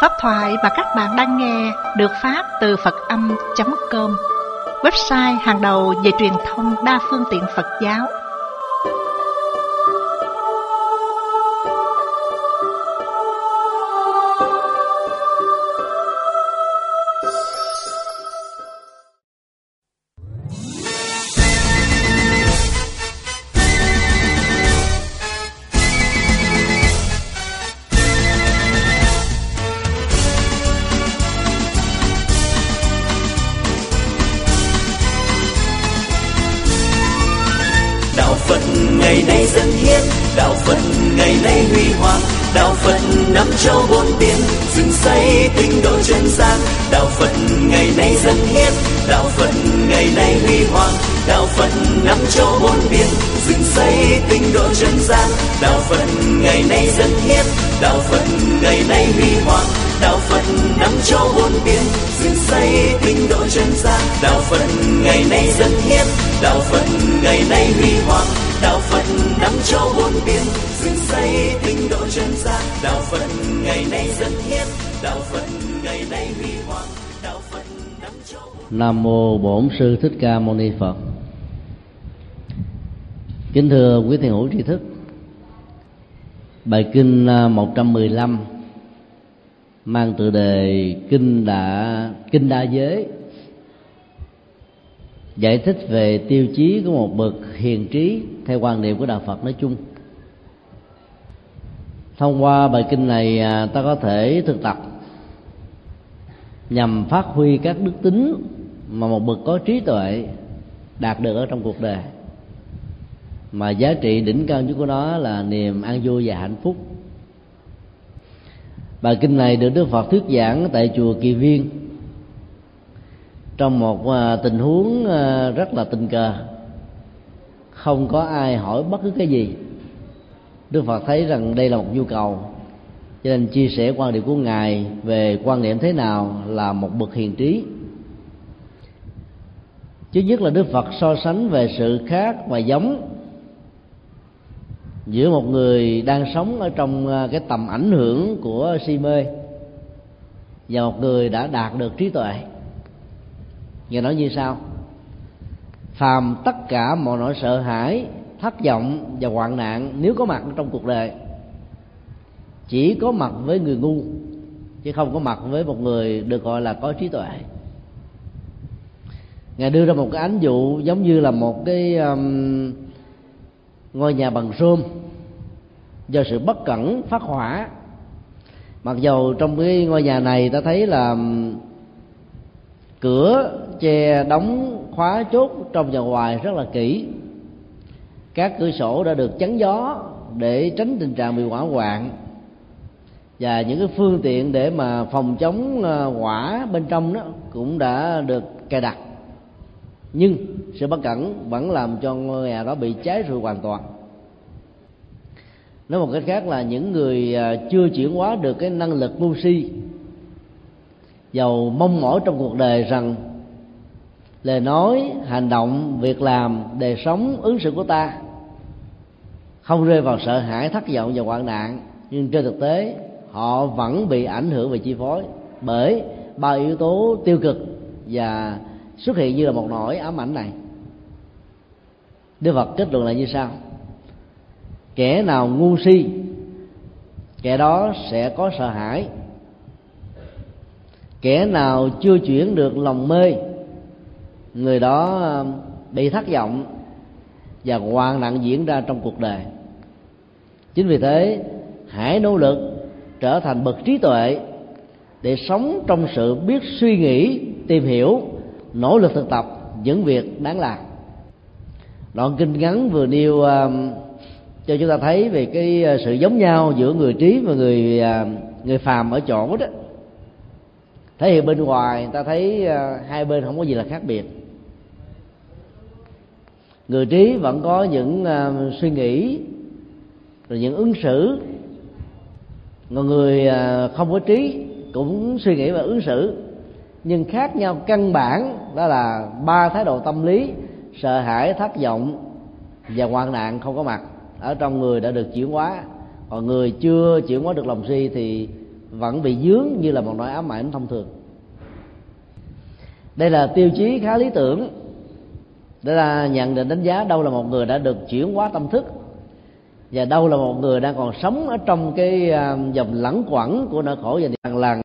Pháp thoại mà các bạn đang nghe được phát từ Phật-âm.com, website hàng đầu về truyền thông đa phương tiện Phật giáo. Ngày nay dân hiến, đạo Phật ngày nay huy hoàng, đạo Phật năm châu bốn biển, dựng xây tinh độ chân gian. Đạo Phật ngày nay dân hiến, đạo Phật ngày nay huy hoàng, đạo Phật năm châu bốn biển, dựng xây tinh độ chân gian. Đạo Phật ngày nay dân hiến, đạo Phật ngày nay huy hoàng, đạo Phật năm châu bốn biển, dựng xây tinh độ chân gian. Đạo Phật ngày nay dân hiến, đạo Phật ngày nay huy hoàng, đạo Phật năm châu bốn biển, dựng xây tinh độ chân gian. Đạo Phật ngày nay dân hiến, đạo Phật ngày nay huy hoàng, đạo Phật năm châu bốn. Nam mô Bổn Sư Thích Ca Mâu Ni Phật. Kính thưa quý thiền hữu tri thức, bài kinh 115 mang tựa đề kinh đa giới, giải thích về tiêu chí của một bậc hiền trí theo quan niệm của đạo Phật nói chung. Thông qua bài kinh này, ta có thể thực tập nhằm phát huy các đức tính mà một bậc có trí tuệ đạt được ở trong cuộc đời, mà giá trị đỉnh cao nhất của nó là niềm an vui và hạnh phúc. Bài kinh này được Đức Phật thuyết giảng tại chùa Kỳ Viên trong một tình huống rất là tình cờ, không có ai hỏi bất cứ cái gì. Đức Phật thấy rằng đây là một nhu cầu, cho nên chia sẻ quan điểm của Ngài về quan niệm thế nào là một bậc hiền trí. Thứ nhất là Đức Phật so sánh về sự khác và giống giữa một người đang sống ở trong cái tầm ảnh hưởng của si mê và một người đã đạt được trí tuệ. Nghe nói như sau: phàm tất cả mọi nỗi sợ hãi, thất vọng và hoạn nạn nếu có mặt trong cuộc đời chỉ có mặt với người ngu, chứ không có mặt với một người được gọi là có trí tuệ. Ngài đưa ra một cái ánh dụ giống như là một cái ngôi nhà bằng rơm do sự bất cẩn phát hỏa. Mặc dầu trong cái ngôi nhà này ta thấy là cửa che đóng khóa chốt trong và ngoài rất là kỹ, các cửa sổ đã được chắn gió để tránh tình trạng bị hỏa hoạn, và những cái phương tiện để mà phòng chống hỏa bên trong đó cũng đã được cài đặt. Nhưng sự bất cẩn vẫn làm cho ngôi nhà đó bị cháy rụi hoàn toàn. Nói một cách khác là những người chưa chuyển hóa được cái năng lực ngu si, dầu mong mỏi trong cuộc đời rằng lời nói, hành động, việc làm, đời sống, ứng xử của ta không rơi vào sợ hãi, thất vọng và hoạn nạn, nhưng trên thực tế họ vẫn bị ảnh hưởng và chi phối bởi ba yếu tố tiêu cực và xuất hiện như là một nỗi ám ảnh này. Đức Phật kết luận là như sau: kẻ nào ngu si, kẻ đó sẽ có sợ hãi. Kẻ nào chưa chuyển được lòng mê, người đó bị thất vọng và hoạn nạn diễn ra trong cuộc đời. Chính vì thế, hãy nỗ lực trở thành bậc trí tuệ để sống trong sự biết suy nghĩ, tìm hiểu, nỗ lực thực tập những việc đáng làm. Đoạn kinh ngắn vừa nêu cho chúng ta thấy về cái sự giống nhau giữa người trí và người phàm ở chỗ đó. Thể hiện bên ngoài ta thấy hai bên không có gì là khác biệt. Người trí vẫn có những suy nghĩ rồi những ứng xử, còn người không có trí cũng suy nghĩ và ứng xử, nhưng khác nhau căn bản đó là ba thái độ tâm lý: sợ hãi, thất vọng và hoạn nạn không có mặt ở trong người đã được chuyển hóa. Còn người chưa chuyển hóa được lòng si thì vẫn bị dướng như là một nỗi ám ảnh thông thường. Đây là tiêu chí khá lý tưởng để là nhận định đánh giá đâu là một người đã được chuyển hóa tâm thức, và đâu là một người đang còn sống ở trong cái dòng lẳng quẩn của nỗi khổ và niềm lần.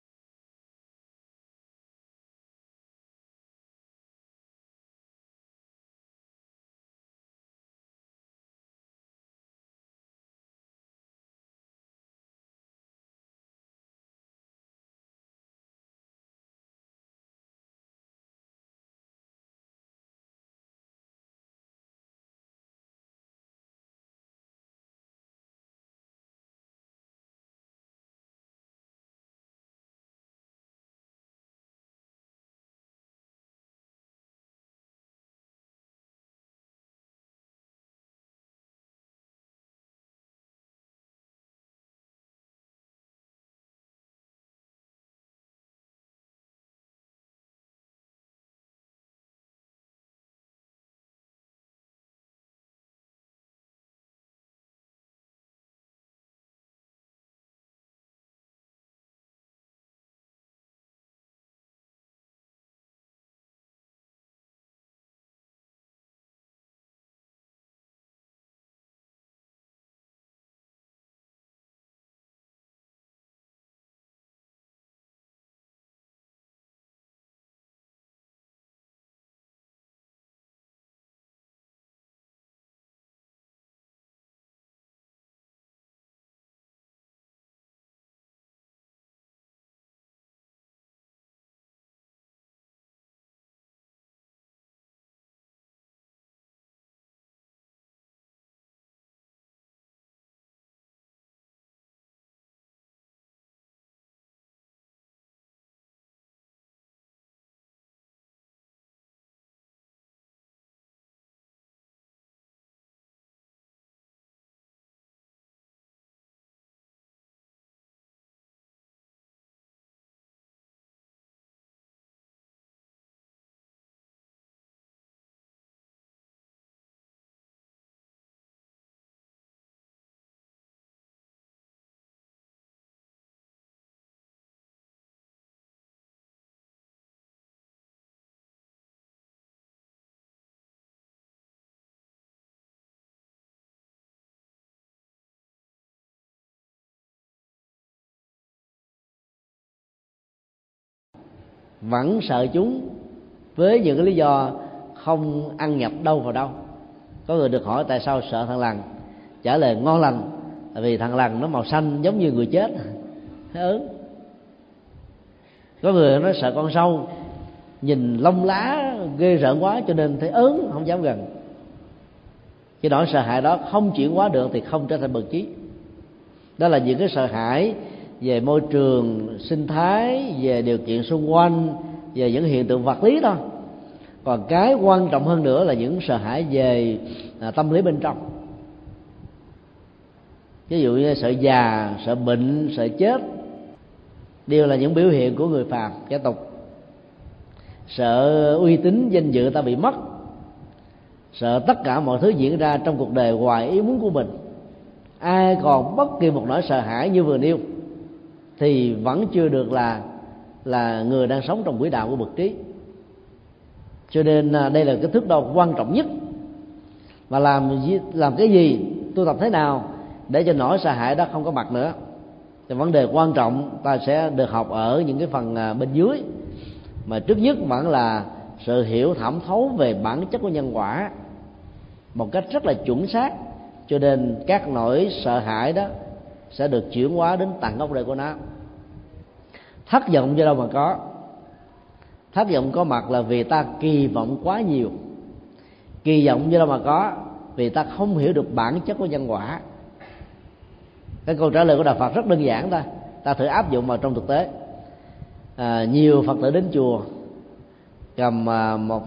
Vẫn sợ chúng với những cái lý do không ăn nhập đâu vào đâu. Có người được hỏi tại sao sợ thằn lằn, trả lời ngon lành, tại vì thằn lằn nó màu xanh giống như người chết, thấy ớn. Có người nó sợ con sâu, nhìn lông lá ghê rợn quá cho nên thấy ớn, không dám gần. Cái nỗi sợ hãi đó không chuyển hóa được thì không trở thành bậc trí. Đó là những cái sợ hãi về môi trường sinh thái, về điều kiện xung quanh, về những hiện tượng vật lý thôi. Còn cái quan trọng hơn nữa là những sợ hãi về tâm lý bên trong. Ví dụ như sợ già, sợ bệnh, sợ chết đều là những biểu hiện của người phàm kẻ tục. Sợ uy tín danh dự ta bị mất, sợ tất cả mọi thứ diễn ra trong cuộc đời ngoài ý muốn của mình. Ai còn bất kỳ một nỗi sợ hãi như vừa nêu thì vẫn chưa được là người đang sống trong quỹ đạo của bậc trí. Cho nên đây là cái thước đo quan trọng nhất. Và làm cái gì, tu tập thế nào để cho nỗi sợ hãi đó không có mặt nữa. Thì vấn đề quan trọng ta sẽ được học ở những cái phần bên dưới. Mà trước nhất vẫn là sự hiểu thẩm thấu về bản chất của nhân quả một cách rất là chuẩn xác. Cho nên các nỗi sợ hãi đó sẽ được chuyển hóa đến tận gốc rễ của nó. Thất vọng do đâu mà có? Thất vọng có mặt là vì ta kỳ vọng quá nhiều. Kỳ vọng do đâu mà có? Vì ta không hiểu được bản chất của nhân quả. Cái câu trả lời của Đạo Phật rất đơn giản thôi, ta thử áp dụng vào trong thực tế. Nhiều Phật tử đến chùa cầm một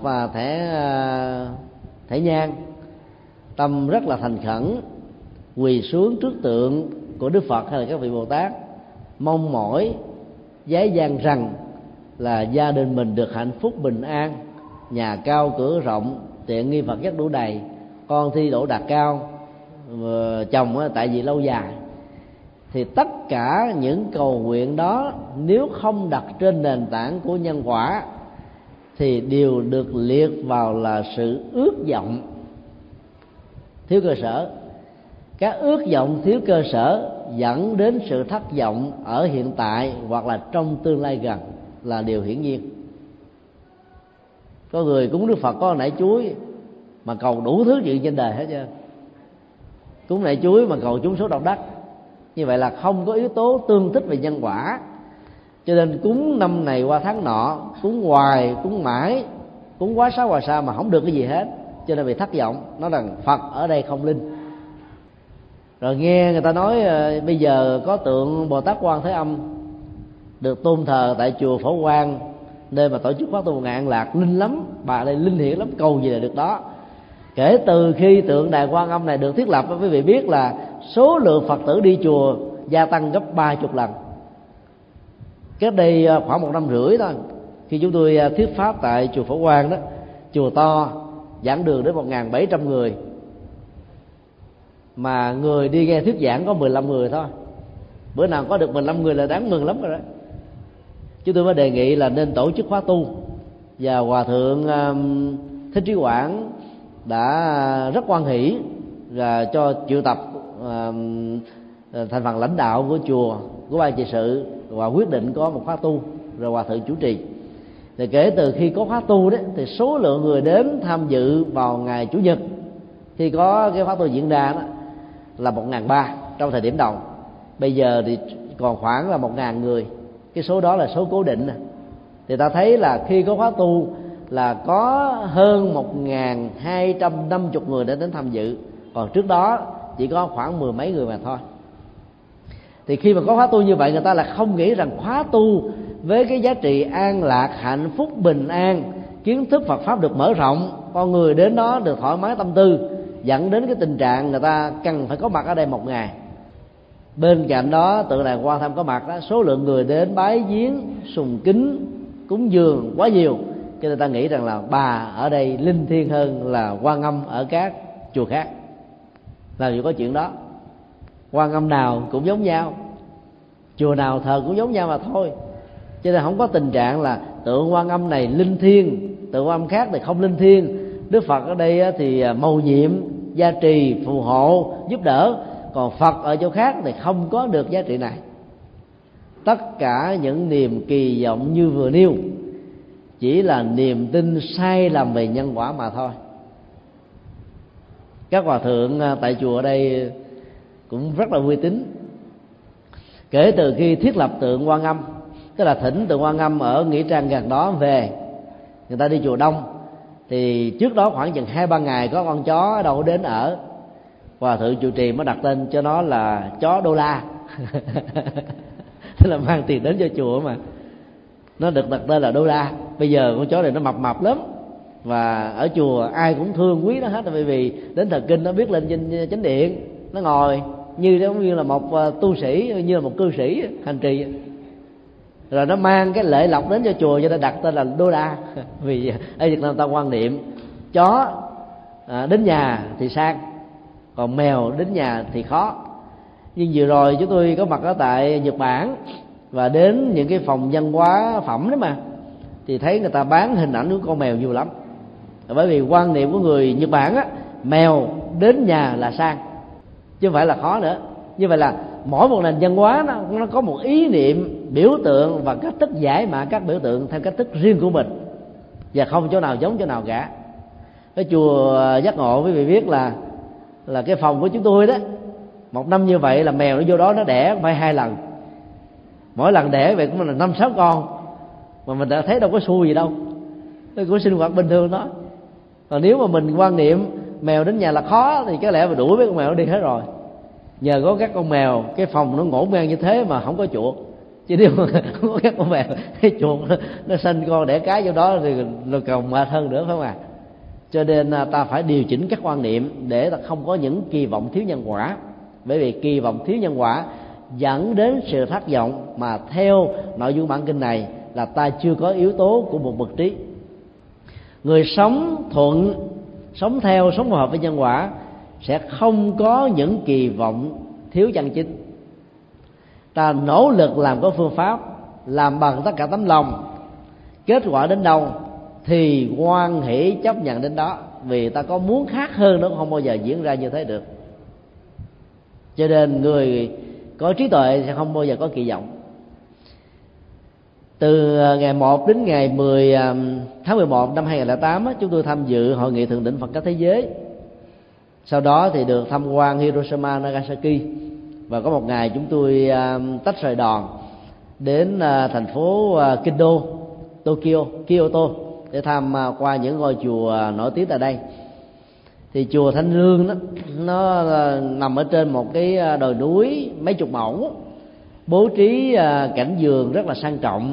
thẻ nhang, tâm rất là thành khẩn, quỳ xuống trước tượng của Đức Phật hay là các vị Bồ Tát, mong mỏi giái gian rằng là gia đình mình được hạnh phúc bình an, nhà cao cửa rộng, tiện nghi vật chất đủ đầy, con thi đỗ đạt cao, chồng tại vì lâu dài. thì tất cả những cầu nguyện đó nếu không đặt trên nền tảng của nhân quả thì đều được liệt vào là sự ước vọng thiếu cơ sở. Các ước vọng thiếu cơ sở dẫn đến sự thất vọng ở hiện tại hoặc là trong tương lai gần là điều hiển nhiên. Có người cúng Đức Phật có nải chuối mà cầu đủ thứ chuyện trên đời hết trơn. Cúng nải chuối mà cầu trúng số độc đắc, như vậy là không có yếu tố tương thích về nhân quả. Cho nên cúng năm này qua tháng nọ, cúng hoài, cúng mãi, cúng quá sáu hòa sa mà không được cái gì hết, cho nên bị thất vọng, nói rằng Phật ở đây không linh. Rồi nghe người ta nói bây giờ có tượng Bồ Tát Quan Thế Âm được tôn thờ tại chùa Phổ Quang, nơi mà tổ chức khóa tu Ngạn Lạc, linh lắm, bà đây linh hiển lắm, cầu gì là được đó. Kể từ khi tượng đài Quan Âm này được thiết lập, quý vị biết là số lượng Phật tử đi chùa gia tăng gấp 30 lần. Cách đây khoảng 1 năm rưỡi thôi, khi chúng tôi thuyết pháp tại chùa Phổ Quang đó, chùa to giảng đường đến 1.700 người, mà người đi nghe thuyết giảng có 15 người thôi. Bữa nào có được 15 người là đáng mừng lắm rồi đó. Chúng tôi mới đề nghị là nên tổ chức khóa tu, và Hòa Thượng Thích Trí Quảng đã rất hoan hỷ và cho triệu tập thành phần lãnh đạo của chùa, của ban trị sự, và quyết định có một khóa tu, rồi Hòa Thượng chủ trì. Thì kể từ khi có khóa tu đấy, thì số lượng người đến tham dự vào ngày Chủ nhật khi có cái khóa tu diễn ra đó là 1.300 trong thời điểm đầu. Bây giờ thì còn khoảng là 1.000 người. Cái số đó là số cố định. Thì ta thấy là khi có khóa tu là có hơn 1.250 người đã đến tham dự, còn trước đó chỉ có khoảng 10 mấy người mà thôi. Thì khi mà có khóa tu như vậy, người ta là không nghĩ rằng khóa tu với cái giá trị an lạc, hạnh phúc, bình an, kiến thức Phật pháp được mở rộng, con người đến đó được thoải mái tâm tư, dẫn đến cái tình trạng người ta cần phải có mặt ở đây một ngày. Bên cạnh đó, tượng đài Quan Tham có mặt đó, số lượng người đến bái viếng, sùng kính, cúng dường quá nhiều, cho nên ta nghĩ rằng là bà ở đây linh thiêng hơn là Quan Âm ở các chùa khác. Làm gì có chuyện đó. Quan Âm nào cũng giống nhau, chùa nào thờ cũng giống nhau mà thôi. Cho nên không có tình trạng là tượng Quan Âm này linh thiêng, tượng Quan Âm khác thì không linh thiêng. Đức Phật ở đây thì mầu nhiệm, gia trì, phù hộ, giúp đỡ, còn Phật ở chỗ khác thì không có được giá trị này. Tất cả những niềm kỳ vọng như vừa nêu chỉ là niềm tin sai lầm về nhân quả mà thôi. Các hòa thượng tại chùa ở đây cũng rất là uy tín. Kể từ khi thiết lập tượng Quan Âm, tức là thỉnh tượng Quan Âm ở nghĩa trang gần đó về, người ta đi chùa đông, thì trước đó khoảng chừng 2-3 ngày có con chó ở đâu đến ở, Hòa thượng trụ trì mới đặt tên cho nó là chó đô la. Tức là mang tiền đến cho chùa mà, nó được đặt tên là đô la. Bây giờ con chó này nó mập lắm, và ở chùa ai cũng thương quý nó hết, bởi vì đến thời kinh nó biết lên trên chánh điện, nó ngồi như giống như là một tu sĩ, như là một cư sĩ hành trì, rồi nó mang cái lễ lộc đến cho chùa, cho nên đặt tên là đô la. Vì ở Việt Nam ta quan niệm chó đến nhà thì sang, còn mèo đến nhà thì khó. Nhưng vừa rồi chúng tôi có mặt ở tại Nhật Bản, và đến những cái phòng văn hóa phẩm đó mà, thì thấy người ta bán hình ảnh của con mèo nhiều lắm. Bởi vì quan niệm của người Nhật Bản á, mèo đến nhà là sang, chứ không phải là khó nữa. Như vậy là mỗi một nền văn hóa nó có một ý niệm, biểu tượng và cách thức giải mã các biểu tượng theo cách thức riêng của mình, và không chỗ nào giống chỗ nào cả. Cái chùa Giác Ngộ quý vị biết là cái phòng của chúng tôi đó, một năm như vậy là mèo nó vô đó nó đẻ phải 2 lần, mỗi lần đẻ vậy cũng là 5-6 con, mà mình đã thấy đâu có xui gì đâu, nó cũng sinh hoạt bình thường đó. Còn nếu mà mình quan niệm mèo đến nhà là khó thì có lẽ mà đuổi mấy con mèo nó đi hết rồi. Nhờ có các con mèo, cái phòng nó ngổn ngang như thế mà không có chuột. Chứ nếu mà không có các con mèo, cái chuột nó sinh con đẻ cái vô đó thì còn mệt hơn nữa, phải không ạ? Cho nên ta phải điều chỉnh các quan niệm để ta không có những kỳ vọng thiếu nhân quả. Bởi vì kỳ vọng thiếu nhân quả dẫn đến sự thất vọng, mà theo nội dung bản kinh này là ta chưa có yếu tố của một bậc trí. Người sống thuận, sống theo, sống phù hợp với nhân quả sẽ không có những kỳ vọng thiếu chân chính. Ta nỗ lực làm có phương pháp, làm bằng tất cả tấm lòng, kết quả đến đâu thì hoan hỷ chấp nhận đến đó, vì ta có muốn khác hơn nó cũng không bao giờ diễn ra như thế được. Cho nên người có trí tuệ sẽ không bao giờ có kỳ vọng. Từ ngày 1 đến ngày 10 tháng 11 năm 2008 chúng tôi tham dự hội nghị thượng đỉnh Phật giáo thế giới. Sau đó thì được tham quan Hiroshima, Nagasaki, và có một ngày chúng tôi tách rời đoàn đến thành phố Kindo, Tokyo, Kyoto để tham qua những ngôi chùa nổi tiếng tại đây. Thì chùa Thanh Lương đó, nó nằm ở trên một cái đồi núi mấy chục mẫu, bố trí cảnh vườn rất là sang trọng,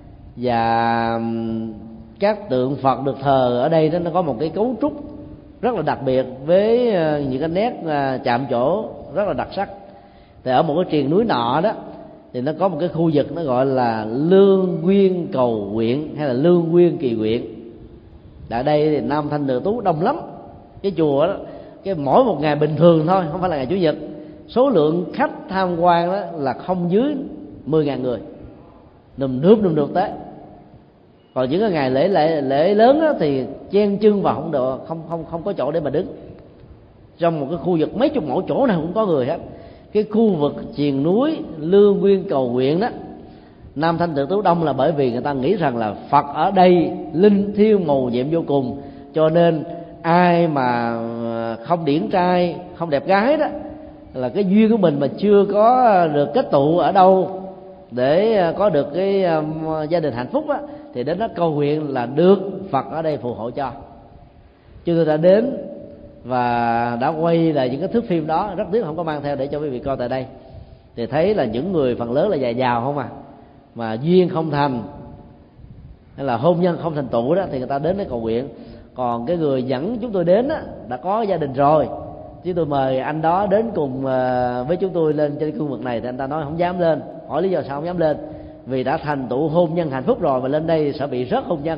và các tượng Phật được thờ ở đây đó, nó có một cái cấu trúc rất là đặc biệt với những cái nét chạm trổ rất là đặc sắc. Thì ở một cái triền núi nọ đó thì nó có một cái khu vực nó gọi là Lương Nguyên Cầu Nguyện hay là Lương Nguyên Kỳ Nguyện. Tại đây thì nam thanh nữ tú đông lắm. Cái chùa đó, cái mỗi một ngày bình thường thôi, không phải là ngày chủ nhật, số lượng khách tham quan đó là không dưới 10.000 người, nùm nước tế. Còn những cái ngày lễ lớn đó thì chen chân vào không được, không có chỗ để mà đứng. Trong một cái khu vực mấy chục mẫu, chỗ nào cũng có người hết. Cái khu vực triền núi Lương Nguyên Cầu Nguyện đó, nam thanh nữ tú đông là bởi vì người ta nghĩ rằng là Phật ở đây linh thiêng mầu nhiệm vô cùng, cho nên ai mà không điển trai, không đẹp gái đó, là cái duyên của mình mà chưa có được kết tụ ở đâu để có được cái gia đình hạnh phúc á, thì đến đó cầu nguyện là được Phật ở đây phù hộ cho. Chúng tôi đã đến và đã quay lại những cái thước phim đó, rất tiếc không có mang theo để cho quý vị coi tại đây. Thì thấy là những người phần lớn là già giàu không à, mà duyên không thành hay là hôn nhân không thành tựu đó thì người ta đến để cầu nguyện. Còn cái người dẫn chúng tôi đến á, đã có gia đình rồi, chứ tôi mời anh đó đến cùng với chúng tôi lên trên khu vực này thì anh ta nói không dám lên. Hỏi lý do sao không dám lên? Vì đã thành tựu hôn nhân hạnh phúc rồi, mà lên đây sợ bị rớt hôn nhân.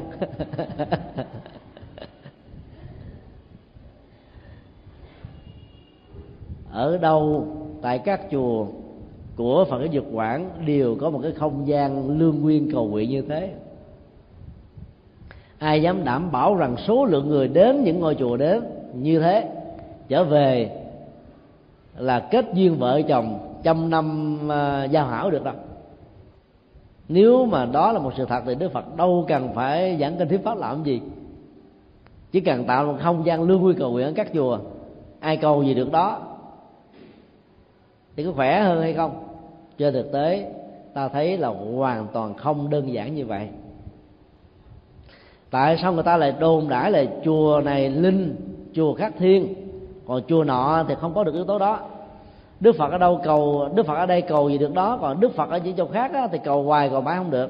Ở đâu tại các chùa của Phật giáo Dược Quảng đều có một cái không gian lương nguyên cầu nguyện như thế. Ai dám đảm bảo rằng số lượng người đến những ngôi chùa đến như thế trở về là kết duyên vợ chồng 100 năm giao hảo được đâu? Nếu mà đó là một sự thật thì Đức Phật đâu cần phải giảng kinh thuyết pháp làm gì. Chỉ cần tạo một không gian lương nguyên cầu nguyện ở các chùa, ai cầu gì được đó, thì có khỏe hơn hay không? Trên thực tế ta thấy là hoàn toàn không đơn giản như vậy. Tại sao người ta lại đồn đãi là chùa này linh, chùa khác thiên, còn chùa nọ thì không có được yếu tố đó? Đức Phật ở đâu cầu, Đức Phật ở đây cầu gì được đó, còn Đức Phật ở những chỗ khác á, thì cầu hoài cầu mãi không được.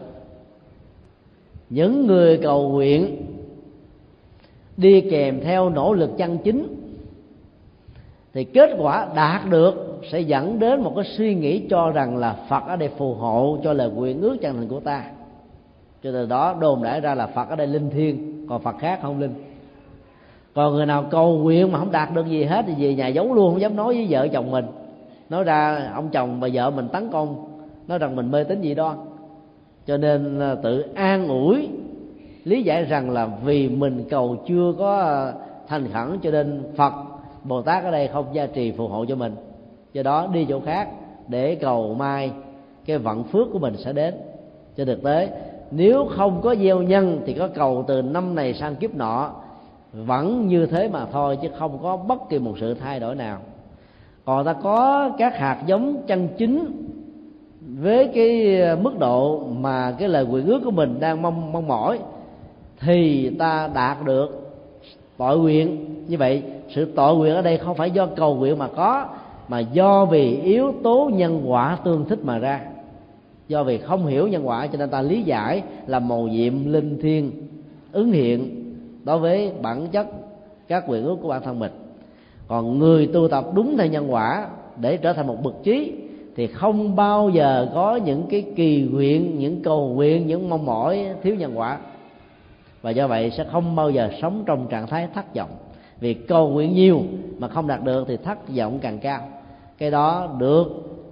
Những người cầu nguyện đi kèm theo nỗ lực chân chính thì kết quả đạt được sẽ dẫn đến một cái suy nghĩ cho rằng là Phật ở đây phù hộ cho lời nguyện ước chân thành của ta. Cho từ đó đồn đãi ra là Phật ở đây linh thiêng, còn Phật khác không linh. Còn người nào cầu nguyện mà không đạt được gì hết thì về nhà giấu luôn, không dám nói với vợ chồng mình. Nói ra ông chồng và vợ mình tấn công, nói rằng mình mê tín dị đoan. Cho nên tự an ủi, lý giải rằng là vì mình cầu chưa có thành khẩn cho nên Phật, Bồ Tát ở đây không gia trì phù hộ cho mình. Do đó đi chỗ khác để cầu mai cái vận phước của mình sẽ đến. Trên thực tế nếu không có gieo nhân thì có cầu từ năm này sang kiếp nọ vẫn như thế mà thôi, chứ không có bất kỳ một sự thay đổi nào. Còn ta có các hạt giống chân chính với cái mức độ mà cái lời nguyện ước của mình đang mong mỏi thì ta đạt được tội nguyện. Như vậy sự tội nguyện ở đây không phải do cầu nguyện mà có, mà do vì yếu tố nhân quả tương thích mà ra. Do vì không hiểu nhân quả cho nên ta lý giải là mầu nhiệm linh thiêng ứng hiện đối với bản chất các nguyện ước của bản thân mình. Còn người tu tập đúng theo nhân quả để trở thành một bậc trí thì không bao giờ có những cái kỳ nguyện, những cầu nguyện, những mong mỏi thiếu nhân quả. Và do vậy sẽ không bao giờ sống trong trạng thái thất vọng. Vì cầu nguyện nhiều mà không đạt được thì thất vọng càng cao. Cái đó được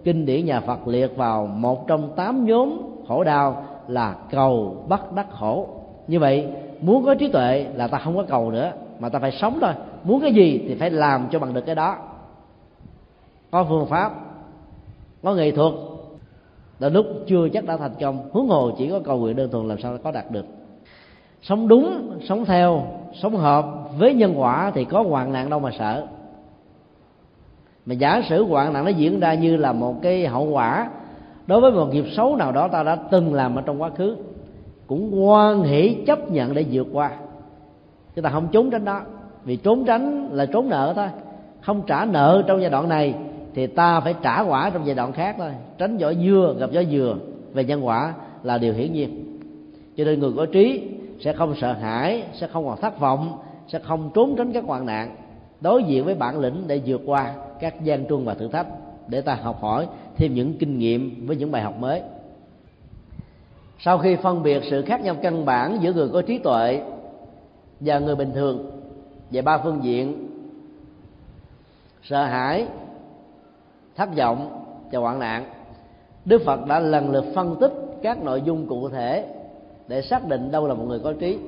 kinh điển nhà Phật liệt vào một trong 8 nhóm khổ đau là cầu bất đắc khổ. Như vậy muốn có trí tuệ là ta không có cầu nữa, mà ta phải sống thôi. Muốn cái gì thì phải làm cho bằng được cái đó, có phương pháp, có nghệ thuật. Đến lúc chưa chắc đã thành công, huống hồ chỉ có cầu nguyện đơn thuần làm sao có đạt được. Sống đúng, sống theo, sống hợp với nhân quả thì có hoạn nạn đâu mà sợ. Mà giả sử hoạn nạn nó diễn ra như là một cái hậu quả đối với một nghiệp xấu nào đó ta đã từng làm ở trong quá khứ, cũng hoan hỷ chấp nhận để vượt qua, chứ ta không trốn tránh đó. Vì trốn tránh là trốn nợ thôi. Không trả nợ trong giai đoạn này thì ta phải trả quả trong giai đoạn khác thôi. Tránh giỏ dưa gặp gió dừa về nhân quả là điều hiển nhiên. Cho nên người có trí sẽ không sợ hãi, sẽ không còn thất vọng, sẽ không trốn tránh các hoạn nạn, đối diện với bản lĩnh để vượt qua các gian truân và thử thách, để ta học hỏi thêm những kinh nghiệm với những bài học mới. Sau khi phân biệt sự khác nhau căn bản giữa người có trí tuệ và người bình thường về 3 phương diện: sợ hãi, thất vọng và hoạn nạn, Đức Phật đã lần lượt phân tích các nội dung cụ thể để xác định đâu là một người có trí.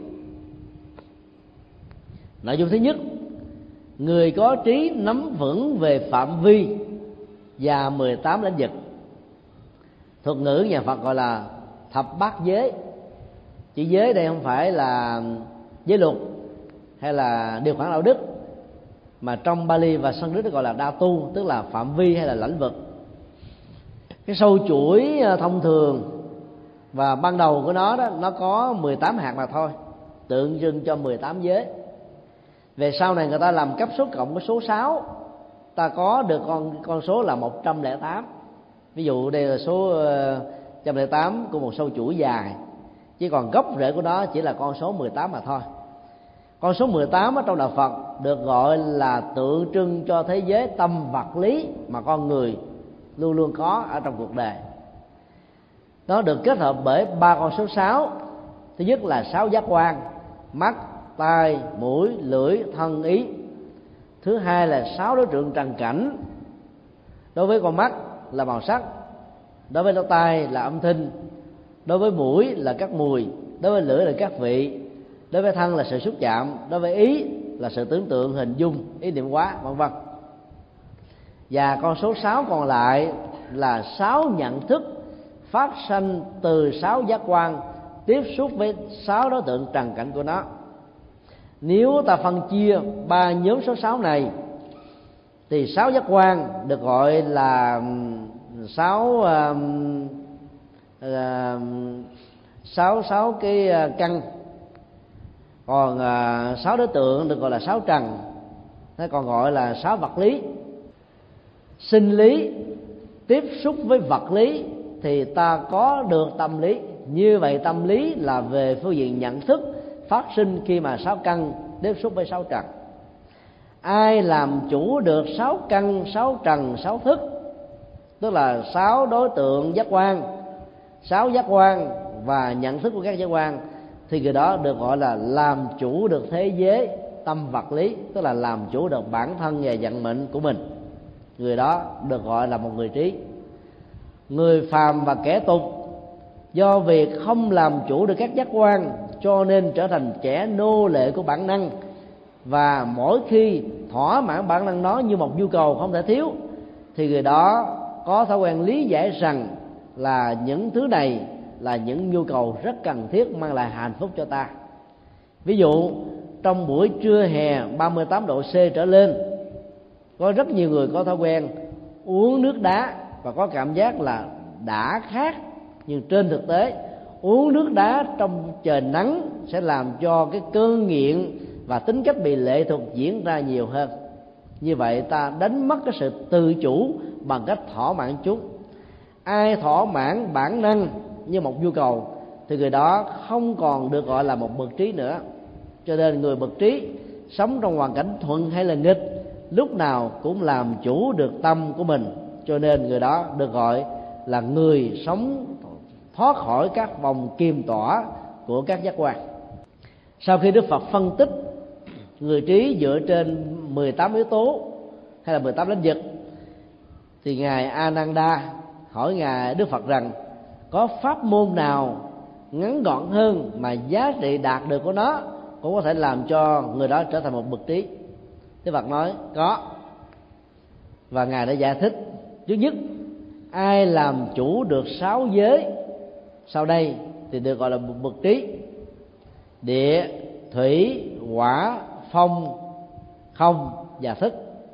Nội dung thứ nhất, người có trí nắm vững về phạm vi và 18 lĩnh vực. Thuật ngữ nhà Phật gọi là thập bát giới. Chữ giới đây không phải là giới luật hay là điều khoản đạo đức, mà trong Bali và Sanskrit gọi là đa tu, tức là phạm vi hay là lĩnh vực. Cái sâu chuỗi thông thường và ban đầu của nó đó, nó có 18 hạt mà thôi, tượng trưng cho 18 giới. Về sau này người ta làm cấp số cộng với số 6, ta có được con số là 108. Ví dụ đây là số 108 của một sâu chuỗi dài, chỉ còn gốc rễ của nó chỉ là con số 18 mà thôi. Con số 18 ở trong đạo Phật được gọi là tượng trưng cho thế giới tâm vật lý mà con người luôn luôn có ở trong cuộc đời. Nó được kết hợp bởi 3 con số 6. Thứ nhất là 6 giác quan: mắt, tai, mũi, lưỡi, thân, ý. Thứ hai là 6 đối tượng trần cảnh. Đối với con mắt là màu sắc, đối với lỗ tai là âm thanh, đối với mũi là các mùi, đối với lưỡi là các vị, đối với thân là sự xúc chạm, đối với ý là sự tưởng tượng, hình dung, ý niệm hóa, vân vân. Và con số 6 còn lại là 6 nhận thức phát sanh từ 6 giác quan tiếp xúc với 6 đối tượng trần cảnh của nó. Nếu ta phân chia 3 nhóm số 6 này thì 6 giác quan được gọi là 6 cái căn, còn 6 đối tượng được gọi là 6 trần, nó còn gọi là 6 vật lý. Sinh lý tiếp xúc với vật lý thì ta có được tâm lý. Như vậy tâm lý là về phương diện nhận thức phát sinh khi mà 6 căn tiếp xúc với 6 trần. Ai làm chủ được 6 căn, 6 trần, 6 thức, tức là 6 đối tượng giác quan, 6 giác quan và nhận thức của các giác quan, thì người đó được gọi là làm chủ được thế giới tâm vật lý, tức là làm chủ được bản thân và vận mệnh của mình. Người đó được gọi là một người trí. Người phàm và kẻ tục do việc không làm chủ được các giác quan cho nên trở thành kẻ nô lệ của bản năng, và mỗi khi thỏa mãn bản năng đó như một nhu cầu không thể thiếu, thì người đó có thói quen lý giải rằng là những thứ này là những nhu cầu rất cần thiết, mang lại hạnh phúc cho ta. Ví dụ trong buổi trưa hè 38 độ C trở lên, có rất nhiều người có thói quen uống nước đá và có cảm giác là đã khát, nhưng trên thực tế uống nước đá trong trời nắng sẽ làm cho cái cơn nghiện và tính cách bị lệ thuộc diễn ra nhiều hơn. Như vậy ta đánh mất cái sự tự chủ bằng cách thỏa mãn chúng. Ai thỏa mãn bản năng như một nhu cầu thì người đó không còn được gọi là một bậc trí nữa. Cho nên người bậc trí sống trong hoàn cảnh thuận hay là nghịch, lúc nào cũng làm chủ được tâm của mình. Cho nên người đó được gọi là người sống thoát khỏi các vòng kiềm tỏa của các giác quan. Sau khi Đức Phật phân tích người trí dựa trên 18 yếu tố hay là 18 lĩnh vực, thì ngài Ananda hỏi ngài Đức Phật rằng có pháp môn nào ngắn gọn hơn mà giá trị đạt được của nó cũng có thể làm cho người đó trở thành một bậc trí. Đức Phật nói có, và ngài đã giải thích. Thứ nhất, ai làm chủ được 6 giới sau đây thì được gọi là một bậc trí: địa, thủy, hỏa, phong, không và thức.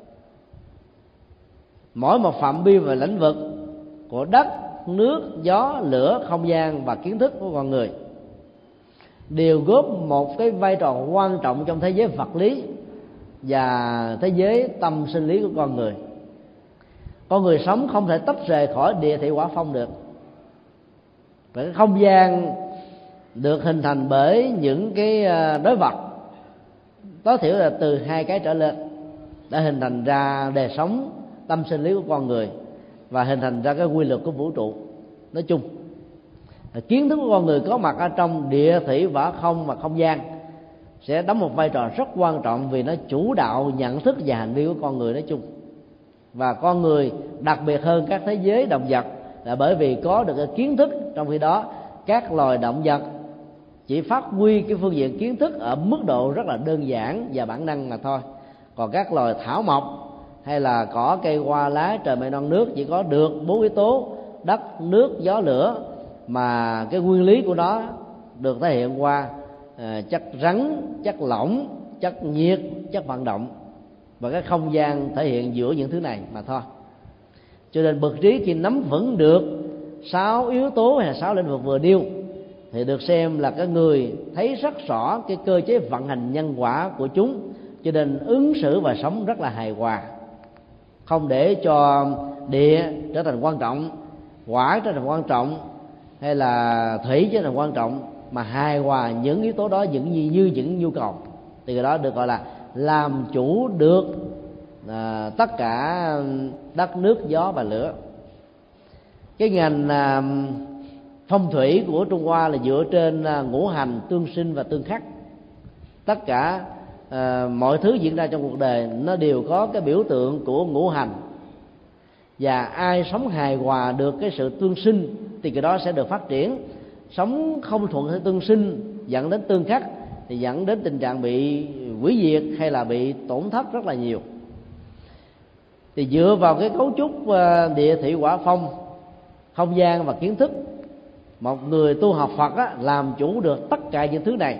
Mỗi một phạm vi và lĩnh vực của đất, nước, gió, lửa, không gian và kiến thức của con người đều góp một cái vai trò quan trọng trong thế giới vật lý và thế giới tâm sinh lý của con người. Con người sống không thể tách rời khỏi địa, thủy, hỏa, phong được. Và cái không gian được hình thành bởi những cái đối vật tối thiểu là từ 2 cái trở lên đã hình thành ra đời sống tâm sinh lý của con người và hình thành ra cái quy luật của vũ trụ nói chung. Kiến thức của con người có mặt ở trong địa, thủy, hỏa, không và không gian sẽ đóng một vai trò rất quan trọng, vì nó chủ đạo nhận thức và hành vi của con người nói chung. Và con người đặc biệt hơn các thế giới động vật là bởi vì có được cái kiến thức, trong khi đó các loài động vật chỉ phát huy cái phương diện kiến thức ở mức độ rất là đơn giản và bản năng mà thôi. Còn các loài thảo mộc hay là cỏ cây hoa lá trời mây non nước chỉ có được 4 yếu tố: đất, nước, gió, lửa, mà cái nguyên lý của nó được thể hiện qua chất rắn, chất lỏng, chất nhiệt, chất vận động, và cái không gian thể hiện giữa những thứ này mà thôi. Cho nên bậc trí khi nắm vững được 6 yếu tố hay là 6 lĩnh vực vừa nêu thì được xem là cái người thấy rất rõ cái cơ chế vận hành nhân quả của chúng, cho nên ứng xử và sống rất là hài hòa, không để cho địa trở thành quan trọng, hỏa trở thành quan trọng hay là thủy trở thành quan trọng, mà hài hòa những yếu tố đó như những nhu cầu, thì cái đó được gọi là làm chủ được tất cả đất, nước, gió và lửa. Cái ngành phong thủy của Trung Hoa là dựa trên ngũ hành tương sinh và tương khắc. Tất cả mọi thứ diễn ra trong cuộc đời nó đều có cái biểu tượng của ngũ hành, và ai sống hài hòa được cái sự tương sinh thì cái đó sẽ được phát triển. Sống không thuận theo tương sinh dẫn đến tương khắc thì dẫn đến tình trạng bị hủy diệt hay là bị tổn thất rất là nhiều. Thì dựa vào cái cấu trúc địa, thủy, hỏa, phong, không gian và kiến thức, một người tu học Phật làm chủ được tất cả những thứ này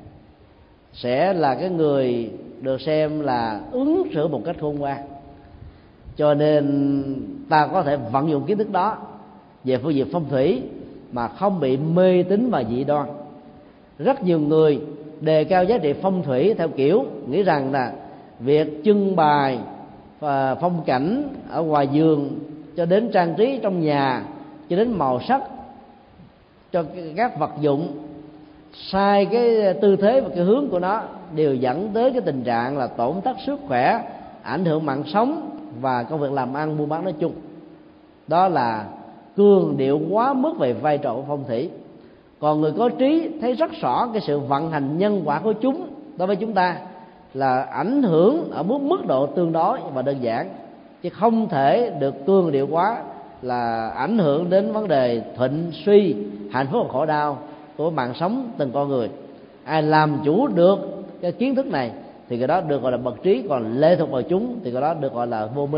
sẽ là cái người được xem là ứng xử một cách khôn ngoan. Cho nên ta có thể vận dụng kiến thức đó về phương diện phong thủy mà không bị mê tín và dị đoan. Rất nhiều người đề cao giá trị phong thủy theo kiểu nghĩ rằng là việc trưng bày và phong cảnh ở ngoài vườn cho đến trang trí trong nhà, cho đến màu sắc cho các vật dụng, sai cái tư thế và cái hướng của nó đều dẫn tới cái tình trạng là tổn thất sức khỏe, ảnh hưởng mạng sống và công việc làm ăn buôn bán nói chung. Đó là cường điệu quá mức về vai trò của phong thủy. Còn người có trí thấy rất rõ cái sự vận hành nhân quả của chúng đối với chúng ta là ảnh hưởng ở mức độ tương đối và đơn giản, chứ không thể được cường điệu quá là ảnh hưởng đến vấn đề thịnh suy, hạnh phúc và khổ đau của mạng sống từng con người. Ai làm chủ được cái kiến thức này thì cái đó được gọi là bậc trí, còn lệ thuộc vào chúng thì cái đó được gọi là vô minh.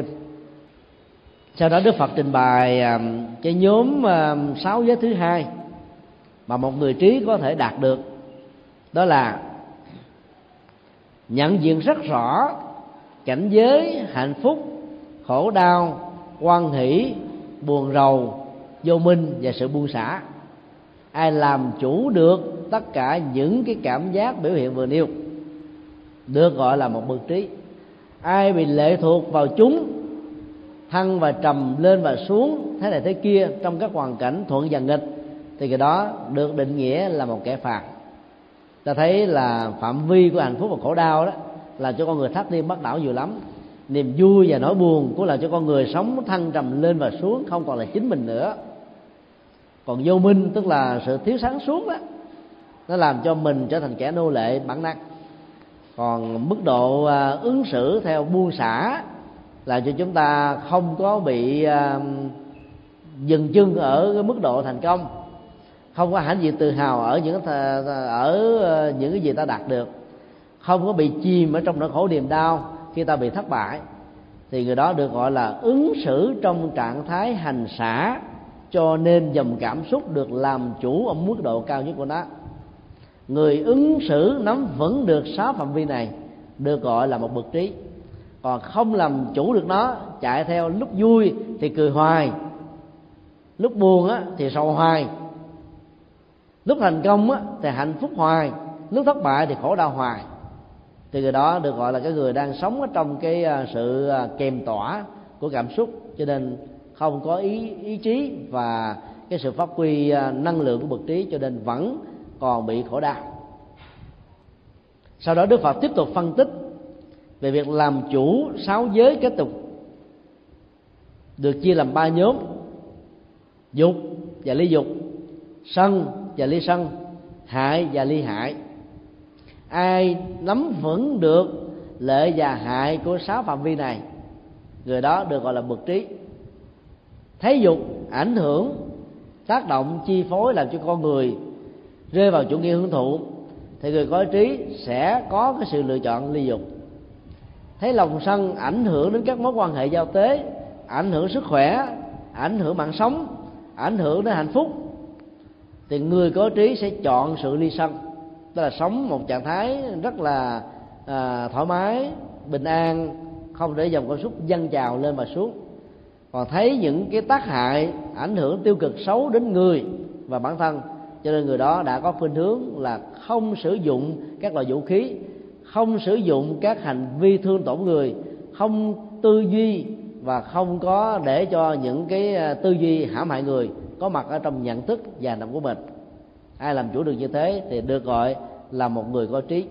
Sau đó Đức Phật trình bày cái nhóm 6 giới thứ hai mà một người trí có thể đạt được, đó là nhận diện rất rõ cảnh giới hạnh phúc, khổ đau, hoan hỷ, buồn rầu, vô minh và sự buông xả. Ai làm chủ được tất cả những cái cảm giác biểu hiện vừa nêu được gọi là một bậc trí. Ai bị lệ thuộc vào chúng, thăng và trầm, lên và xuống, thế này thế kia trong các hoàn cảnh thuận và nghịch, thì cái đó được định nghĩa là một kẻ phàm. Ta thấy là phạm vi của hạnh phúc và khổ đau đó là cho con người thất điên bắt đảo nhiều lắm. Niềm vui và nỗi buồn cũng là cho con người sống thăng trầm lên và xuống, không còn là chính mình nữa. Còn vô minh tức là sự thiếu sáng suốt đó, nó làm cho mình trở thành kẻ nô lệ bản năng. Còn mức độ ứng xử theo buông xả làm cho chúng ta không có bị dừng chân ở cái mức độ thành công, không có hãnh diện tự hào ở những cái gì ta đạt được, không có bị chìm ở trong nỗi khổ niềm đau khi ta bị thất bại, thì người đó được gọi là ứng xử trong trạng thái hành xả, cho nên dòng cảm xúc được làm chủ ở mức độ cao nhất của nó. Người ứng xử nắm vững được 6 phạm vi này được gọi là một bậc trí. Còn không làm chủ được nó, chạy theo lúc vui thì cười hoài, lúc buồn thì sầu hoài, lúc thành công thì hạnh phúc hoài, lúc thất bại thì khổ đau hoài, thì người đó được gọi là cái người đang sống ở trong cái sự kèm tỏa của cảm xúc, cho nên không có ý chí và cái sự phát huy năng lượng của bậc trí, cho nên vẫn còn bị khổ đau. Sau đó Đức Phật tiếp tục phân tích về việc làm chủ 6 giới kết tục, được chia làm 3 nhóm: dục và ly dục, sân và ly sân, hại và ly hại. Ai nắm vững được lợi và hại của 6 phạm vi này, người đó được gọi là bậc trí. Thấy dục ảnh hưởng, tác động, chi phối làm cho con người rơi vào chủ nghĩa hưởng thụ, thì người có trí sẽ có cái sự lựa chọn ly dục. Thấy lòng sân ảnh hưởng đến các mối quan hệ giao tế, ảnh hưởng sức khỏe, ảnh hưởng mạng sống, ảnh hưởng đến hạnh phúc, thì người có trí sẽ chọn sự ly sân, tức là sống một trạng thái rất là thoải mái, bình an, không để dòng cảm xúc dâng trào lên và xuống. Còn thấy những cái tác hại ảnh hưởng tiêu cực xấu đến người và bản thân, cho nên người đó đã có khuynh hướng là không sử dụng các loại vũ khí, không sử dụng các hành vi thương tổn người, không tư duy và không có để cho những cái tư duy hãm hại người có mặt ở trong nhận thức và hành động của mình. Ai làm chủ được như thế thì được gọi là một người có trí.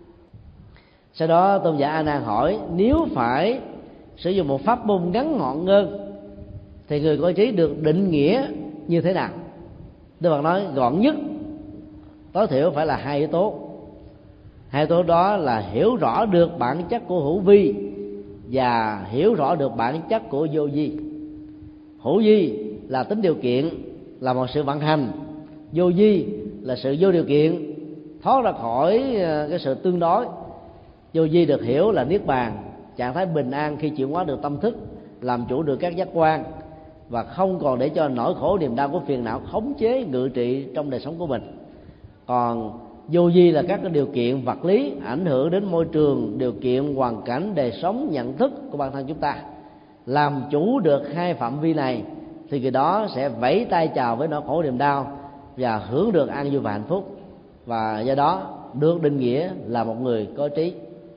Sau đó tôn giả A Nan hỏi, nếu phải sử dụng một pháp môn ngắn gọn hơn thì người có trí được định nghĩa như thế nào? Đức Phật nói gọn nhất tối thiểu phải là 2 yếu tố. 2 yếu tố đó là hiểu rõ được bản chất của hữu vi và hiểu rõ được bản chất của vô vi. Hữu vi là tính điều kiện, là một sự vận hành. Vô vi là sự vô điều kiện, thoát ra khỏi cái sự tương đối. Vô vi được hiểu là niết bàn, trạng thái bình an khi chuyển hóa được tâm thức, làm chủ được các giác quan và không còn để cho nỗi khổ niềm đau của phiền não khống chế ngự trị trong đời sống của mình. Còn vô vi là các cái điều kiện vật lý ảnh hưởng đến môi trường, điều kiện, hoàn cảnh, đời sống, nhận thức của bản thân chúng ta. Làm chủ được 2 phạm vi này thì người đó sẽ vẫy tay chào với nỗi khổ niềm đau và hưởng được an vui và hạnh phúc, và do đó được định nghĩa là một người có trí.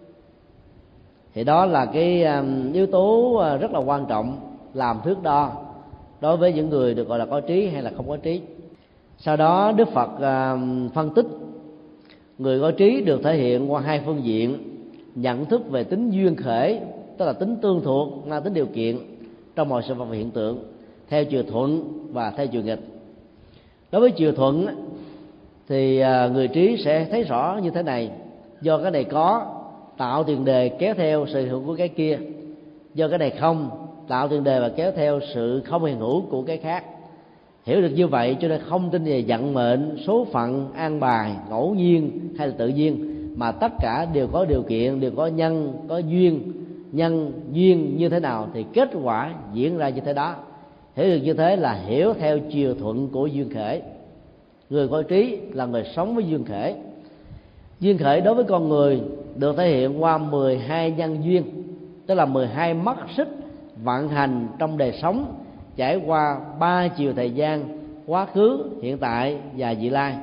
Thì đó là cái yếu tố rất là quan trọng làm thước đo đối với những người được gọi là có trí hay là không có trí. Sau đó Đức Phật phân tích người có trí được thể hiện qua 2 phương diện: nhận thức về tính duyên khởi, tức là tính tương thuộc, mang tính điều kiện trong mọi sự vật và hiện tượng, theo chiều thuận và theo chiều nghịch. Đối với chiều thuận thì người trí sẽ thấy rõ như thế này: do cái này có, tạo tiền đề kéo theo sự hiện hữu của cái kia; do cái này không, tạo tiền đề và kéo theo sự không hiện hữu của cái khác. Hiểu được như vậy cho nên không tin về vận mệnh, số phận, an bài, ngẫu nhiên hay là tự nhiên, mà tất cả đều có điều kiện, đều có nhân, có duyên. Nhân duyên như thế nào thì kết quả diễn ra như thế đó. Hiểu được như thế là hiểu theo chiều thuận của duyên khởi. Người có trí là người sống với duyên khởi. Duyên khởi đối với con người được thể hiện qua 12 nhân duyên, tức là 12 mắt xích vận hành trong đời sống, trải qua 3 chiều thời gian: quá khứ, hiện tại và vị lai.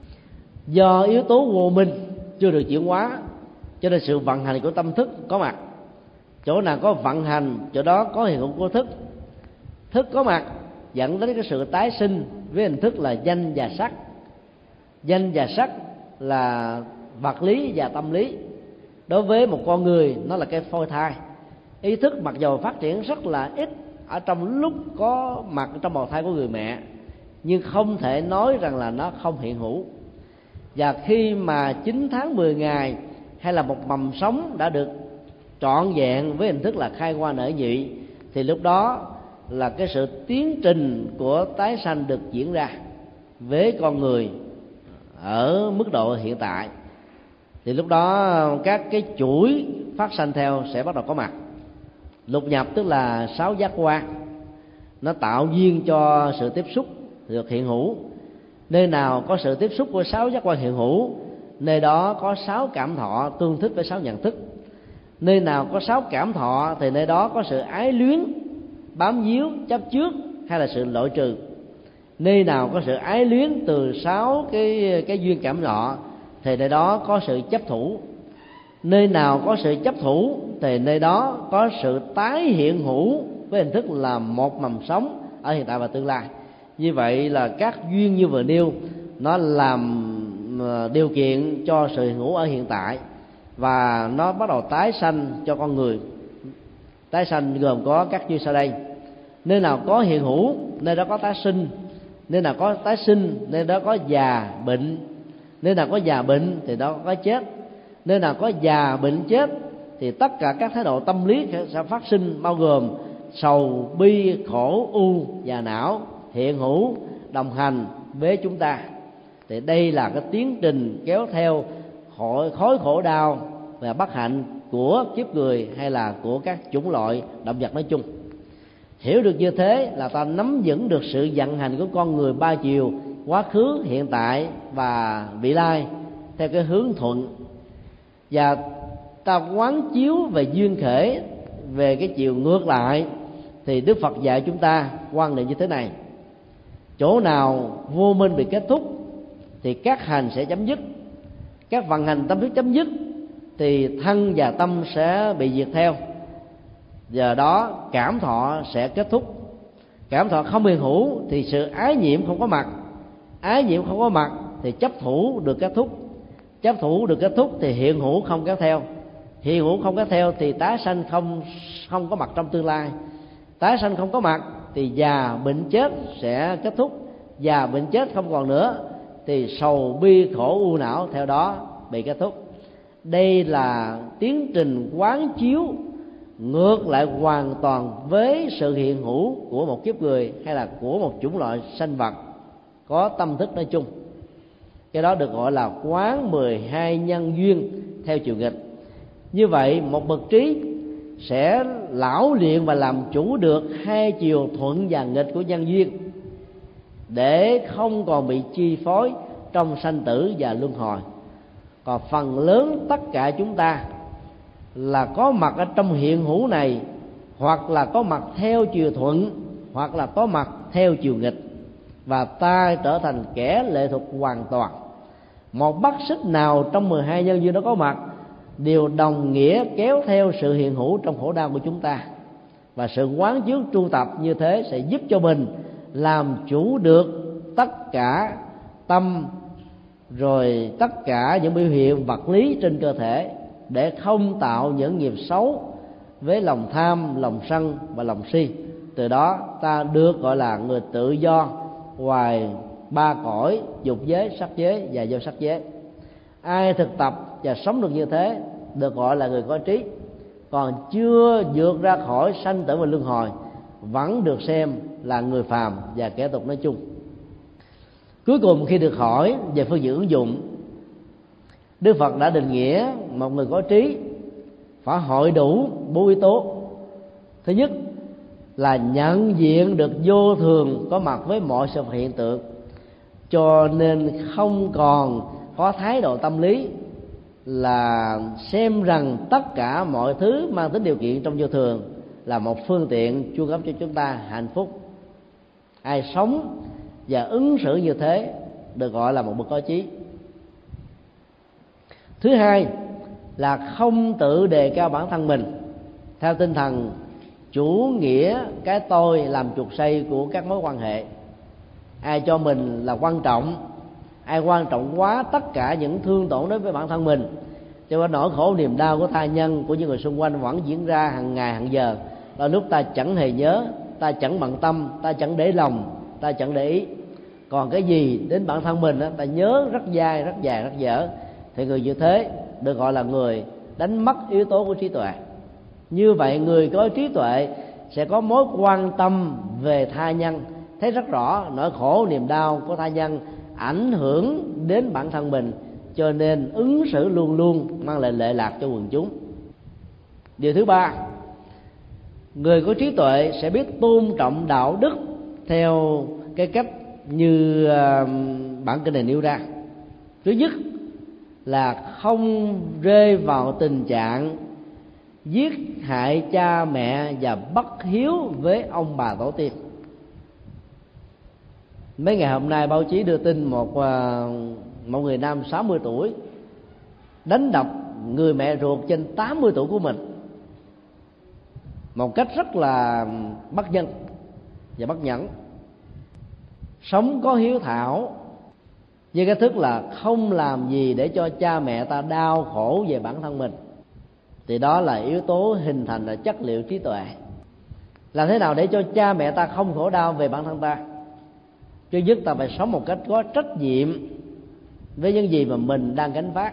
Do yếu tố vô minh chưa được chuyển hóa, cho nên sự vận hành của tâm thức có mặt. Chỗ nào có vận hành, chỗ đó có hiện hữu của thức. Thức có mặt dẫn đến cái sự tái sinh với hình thức là danh và sắc. Danh và sắc là vật lý và tâm lý. Đối với một con người, nó là cái phôi thai. Ý thức mặc dù phát triển rất là ít ở trong lúc có mặt trong bào thai của người mẹ, nhưng không thể nói rằng là nó không hiện hữu. Và khi mà 9 tháng 10 ngày hay là một mầm sống đã được trọn vẹn với hình thức là khai hoa nở nhụy, thì lúc đó là cái sự tiến trình của tái sanh được diễn ra với con người ở mức độ hiện tại. Thì lúc đó các cái chuỗi phát sanh theo sẽ bắt đầu có mặt. Lục nhập tức là 6 giác quan, nó tạo duyên cho sự tiếp xúc được hiện hữu. Nơi nào có sự tiếp xúc của 6 giác quan hiện hữu, nơi đó có 6 cảm thọ tương thích với 6 nhận thức. Nơi nào có 6 cảm thọ thì nơi đó có sự ái luyến, bám víu, chấp trước hay là sự loại trừ. Nơi nào có sự ái luyến từ 6 cái duyên cảm nọ thì nơi đó có sự chấp thủ. Nơi nào có sự chấp thủ thì nơi đó có sự tái hiện hữu với hình thức là một mầm sống ở hiện tại và tương lai. Như vậy là các duyên như vừa nêu nó làm điều kiện cho sự hiện hữu ở hiện tại, và nó bắt đầu tái sanh cho con người. Tái sanh gồm có các duyên sau đây: nơi nào có hiện hữu, nơi đó có tái sinh; nơi nào có tái sinh, nơi đó có già bệnh; nơi nào có già bệnh thì đó có chết; nơi nào có già bệnh chết thì tất cả các thái độ tâm lý sẽ phát sinh, bao gồm sầu bi khổ u già não hiện hữu đồng hành với chúng ta. Thì đây là cái tiến trình kéo theo khối khổ đau và bất hạnh của kiếp người hay là của các chủng loại động vật nói chung. Hiểu được như thế là ta nắm vững được sự vận hành của con người ba chiều: quá khứ, hiện tại và vị lai, theo cái hướng thuận. Và ta quán chiếu về duyên khởi về cái chiều ngược lại, thì Đức Phật dạy chúng ta quan niệm như thế này: chỗ nào vô minh bị kết thúc thì các hành sẽ chấm dứt, các vận hành tâm thức chấm dứt thì thân và tâm sẽ bị diệt theo. Giờ đó cảm thọ sẽ kết thúc. Cảm thọ không hiện hữu thì sự ái nhiễm không có mặt. Ái nhiễm không có mặt thì chấp thủ được kết thúc. Chấp thủ được kết thúc thì hiện hữu không kéo theo. Hiện hữu không kéo theo thì tái sanh không có mặt trong tương lai. Tái sanh không có mặt thì già bệnh chết sẽ kết thúc. Già bệnh chết không còn nữa thì sầu bi khổ u não theo đó bị kết thúc. Đây là tiến trình quán chiếu ngược lại hoàn toàn với sự hiện hữu của một kiếp người hay là của một chủng loại sanh vật có tâm thức nói chung. Cái đó được gọi là quán 12 nhân duyên theo chiều nghịch. Như vậy một bậc trí sẽ lão luyện và làm chủ được hai chiều thuận và nghịch của nhân duyên, để không còn bị chi phối trong sanh tử và luân hồi. Còn phần lớn tất cả chúng ta là có mặt ở trong hiện hữu này, hoặc là có mặt theo chiều thuận, hoặc là có mặt theo chiều nghịch, và ta trở thành kẻ lệ thuộc hoàn toàn. Một mắt xích nào trong 12 nhân duyên đó có mặt đều đồng nghĩa kéo theo sự hiện hữu trong khổ đau của chúng ta. Và sự quán chiếu tu tập như thế sẽ giúp cho mình làm chủ được tất cả tâm, rồi tất cả những biểu hiện vật lý trên cơ thể, để không tạo những nghiệp xấu với lòng tham, lòng sân và lòng si. Từ đó ta được gọi là người tự do ngoài ba cõi dục giới, sắc giới và vô sắc giới. Ai thực tập và sống được như thế được gọi là người có trí. Còn chưa vượt ra khỏi sanh tử và luân hồi vẫn được xem là người phàm và kẻ tục nói chung. Cuối cùng, khi được hỏi về phương diện ứng dụng, Đức Phật đã định nghĩa một người có trí phải hội đủ 4 yếu tố. Thứ nhất là nhận diện được vô thường có mặt với mọi sự hiện tượng, cho nên không còn có thái độ tâm lý là xem rằng tất cả mọi thứ mang tính điều kiện trong vô thường là một phương tiện chu cấp cho chúng ta hạnh phúc. Ai sống và ứng xử như thế được gọi là một bậc có trí. Thứ hai là không tự đề cao bản thân mình theo tinh thần chủ nghĩa cái tôi làm chuột xây của các mối quan hệ. Ai cho mình là quan trọng, ai quan trọng quá tất cả những thương tổn đối với bản thân mình, cho nên nỗi khổ niềm đau của tha nhân, của những người xung quanh vẫn diễn ra hàng ngày hàng giờ. Là lúc ta chẳng hề nhớ, ta chẳng bận tâm, ta chẳng để lòng, ta chẳng để ý. Còn cái gì đến bản thân mình ta nhớ rất dai, rất dài, rất dở, thì người như thế được gọi là người đánh mất yếu tố của trí tuệ. Như vậy người có trí tuệ sẽ có mối quan tâm về tha nhân, thấy rất rõ nỗi khổ niềm đau của tha nhân ảnh hưởng đến bản thân mình, cho nên ứng xử luôn luôn mang lại lệ lạc cho quần chúng. Điều thứ ba, người có trí tuệ sẽ biết tôn trọng đạo đức theo cái cách như bản kinh này nêu ra. Thứ nhất là không rơi vào tình trạng giết hại cha mẹ và bất hiếu với ông bà tổ tiên. Mấy ngày hôm nay báo chí đưa tin một người nam 60 tuổi đánh đập người mẹ ruột trên 80 tuổi của mình một cách rất là bất nhân và bất nhẫn. Sống có hiếu thảo với cái thức là không làm gì để cho cha mẹ ta đau khổ về bản thân mình, thì đó là yếu tố hình thành là chất liệu trí tuệ. Làm thế nào để cho cha mẹ ta không khổ đau về bản thân ta? Trước nhất ta phải sống một cách có trách nhiệm với những gì mà mình đang gánh vác.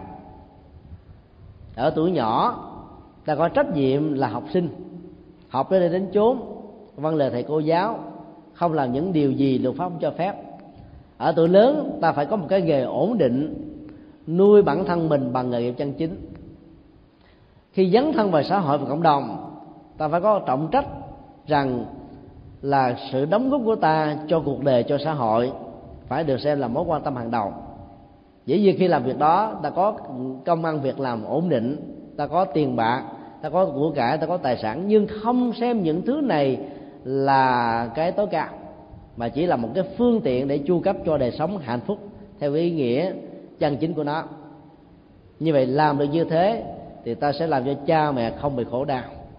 Ở tuổi nhỏ ta có trách nhiệm là học sinh, học đến đây đến chốn, vâng lời thầy cô giáo, không làm những điều gì luật pháp không cho phép. Ở tuổi lớn ta phải có một cái nghề ổn định, nuôi bản thân mình bằng nghề nghiệp chân chính. Khi dấn thân vào xã hội và cộng đồng, ta phải có trọng trách rằng là sự đóng góp của ta cho cuộc đời, cho xã hội phải được xem là mối quan tâm hàng đầu. Dĩ nhiên khi làm việc đó, ta có công ăn việc làm ổn định, ta có tiền bạc, ta có của cải, ta có tài sản, nhưng không xem những thứ này là cái tối cao, mà chỉ là một cái phương tiện để chu cấp cho đời sống hạnh phúc theo ý nghĩa chân chính của nó. Như vậy làm được như thế thì ta sẽ làm cho cha mẹ không bị khổ đau.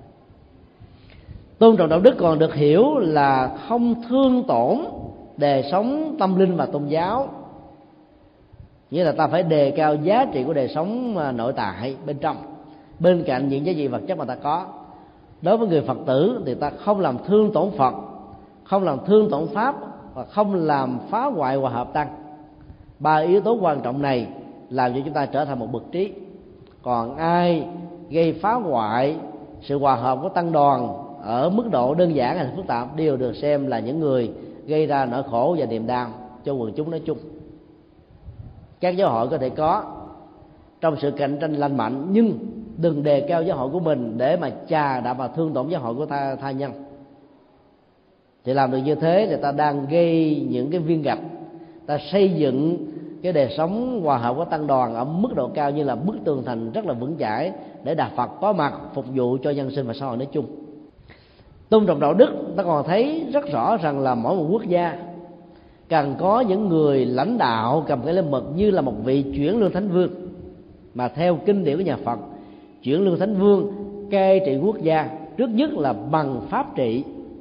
Tôn trọng đạo đức còn được hiểu là không thương tổn đời sống tâm linh và tôn giáo, nghĩa là ta phải đề cao giá trị của đời sống nội tại bên trong, bên cạnh những giá trị vật chất mà ta có. Đối với người Phật tử thì ta không làm thương tổn Phật, không làm thương tổn Pháp và không làm phá hoại hòa hợp tăng. Ba yếu tố quan trọng này làm cho chúng ta trở thành một bậc trí. Còn ai gây phá hoại sự hòa hợp của tăng đoàn ở mức độ đơn giản hay phức tạp đều được xem là những người gây ra nỗi khổ và niềm đau cho quần chúng nói chung. Các giáo hội có thể có trong sự cạnh tranh lành mạnh, nhưng đừng đề cao giáo hội của mình để mà chà đạp vào thương tổn giáo hội của tha nhân. Thì làm được như thế thì ta đang gây những cái viên gạch, ta xây dựng cái đời sống hòa hợp của tăng đoàn ở mức độ cao như là bức tường thành rất là vững chãi để Đạo Phật có mặt phục vụ cho nhân sinh và xã hội nói chung. Tôn trọng đạo đức, ta còn thấy rất rõ rằng là mỗi một quốc gia cần có những người lãnh đạo cầm cái lên mực như là một vị chuyển lương thánh vương. Mà theo kinh điển của nhà Phật, chuyển lương thánh vương cai trị quốc gia trước nhất là bằng pháp trị.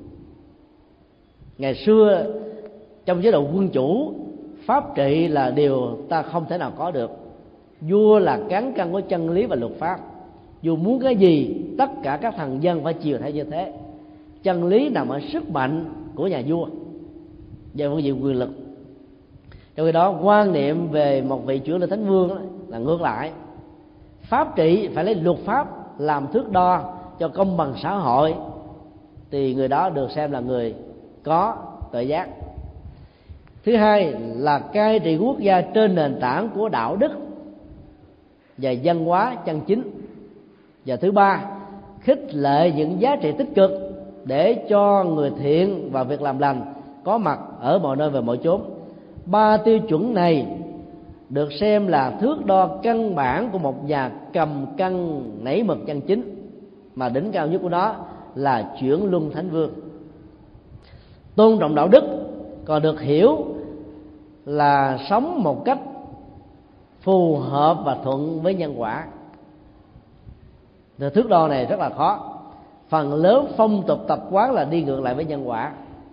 Ngày xưa trong chế độ quân chủ, pháp trị là điều ta không thể nào có được. Vua là cán cân của chân lý và luật pháp. Dù muốn cái gì, tất cả các thần dân phải chiều theo như thế. Chân lý nằm ở sức mạnh của nhà vua về phương diện quyền lực. Trong khi đó quan niệm về một vị chuyển lương thánh vương là ngược lại. Pháp trị phải lấy luật pháp làm thước đo cho công bằng xã hội, thì người đó được xem là người có tuệ giác. Thứ hai là cai trị quốc gia trên nền tảng của đạo đức và văn hóa chân chính. Và thứ ba, khích lệ những giá trị tích cực để cho người thiện và việc làm lành có mặt ở mọi nơi và mọi chốn. Ba tiêu chuẩn này được xem là thước đo căn bản của một nhà cầm cân nảy mực chân chính, mà đỉnh cao nhất của nó là chuyển luân thánh vương. Tôn trọng đạo đức còn được hiểu là sống một cách phù hợp và thuận với nhân quả. Thì thước đo này rất là khó. Phần lớn phong tục tập quán là đi ngược lại với nhân quả.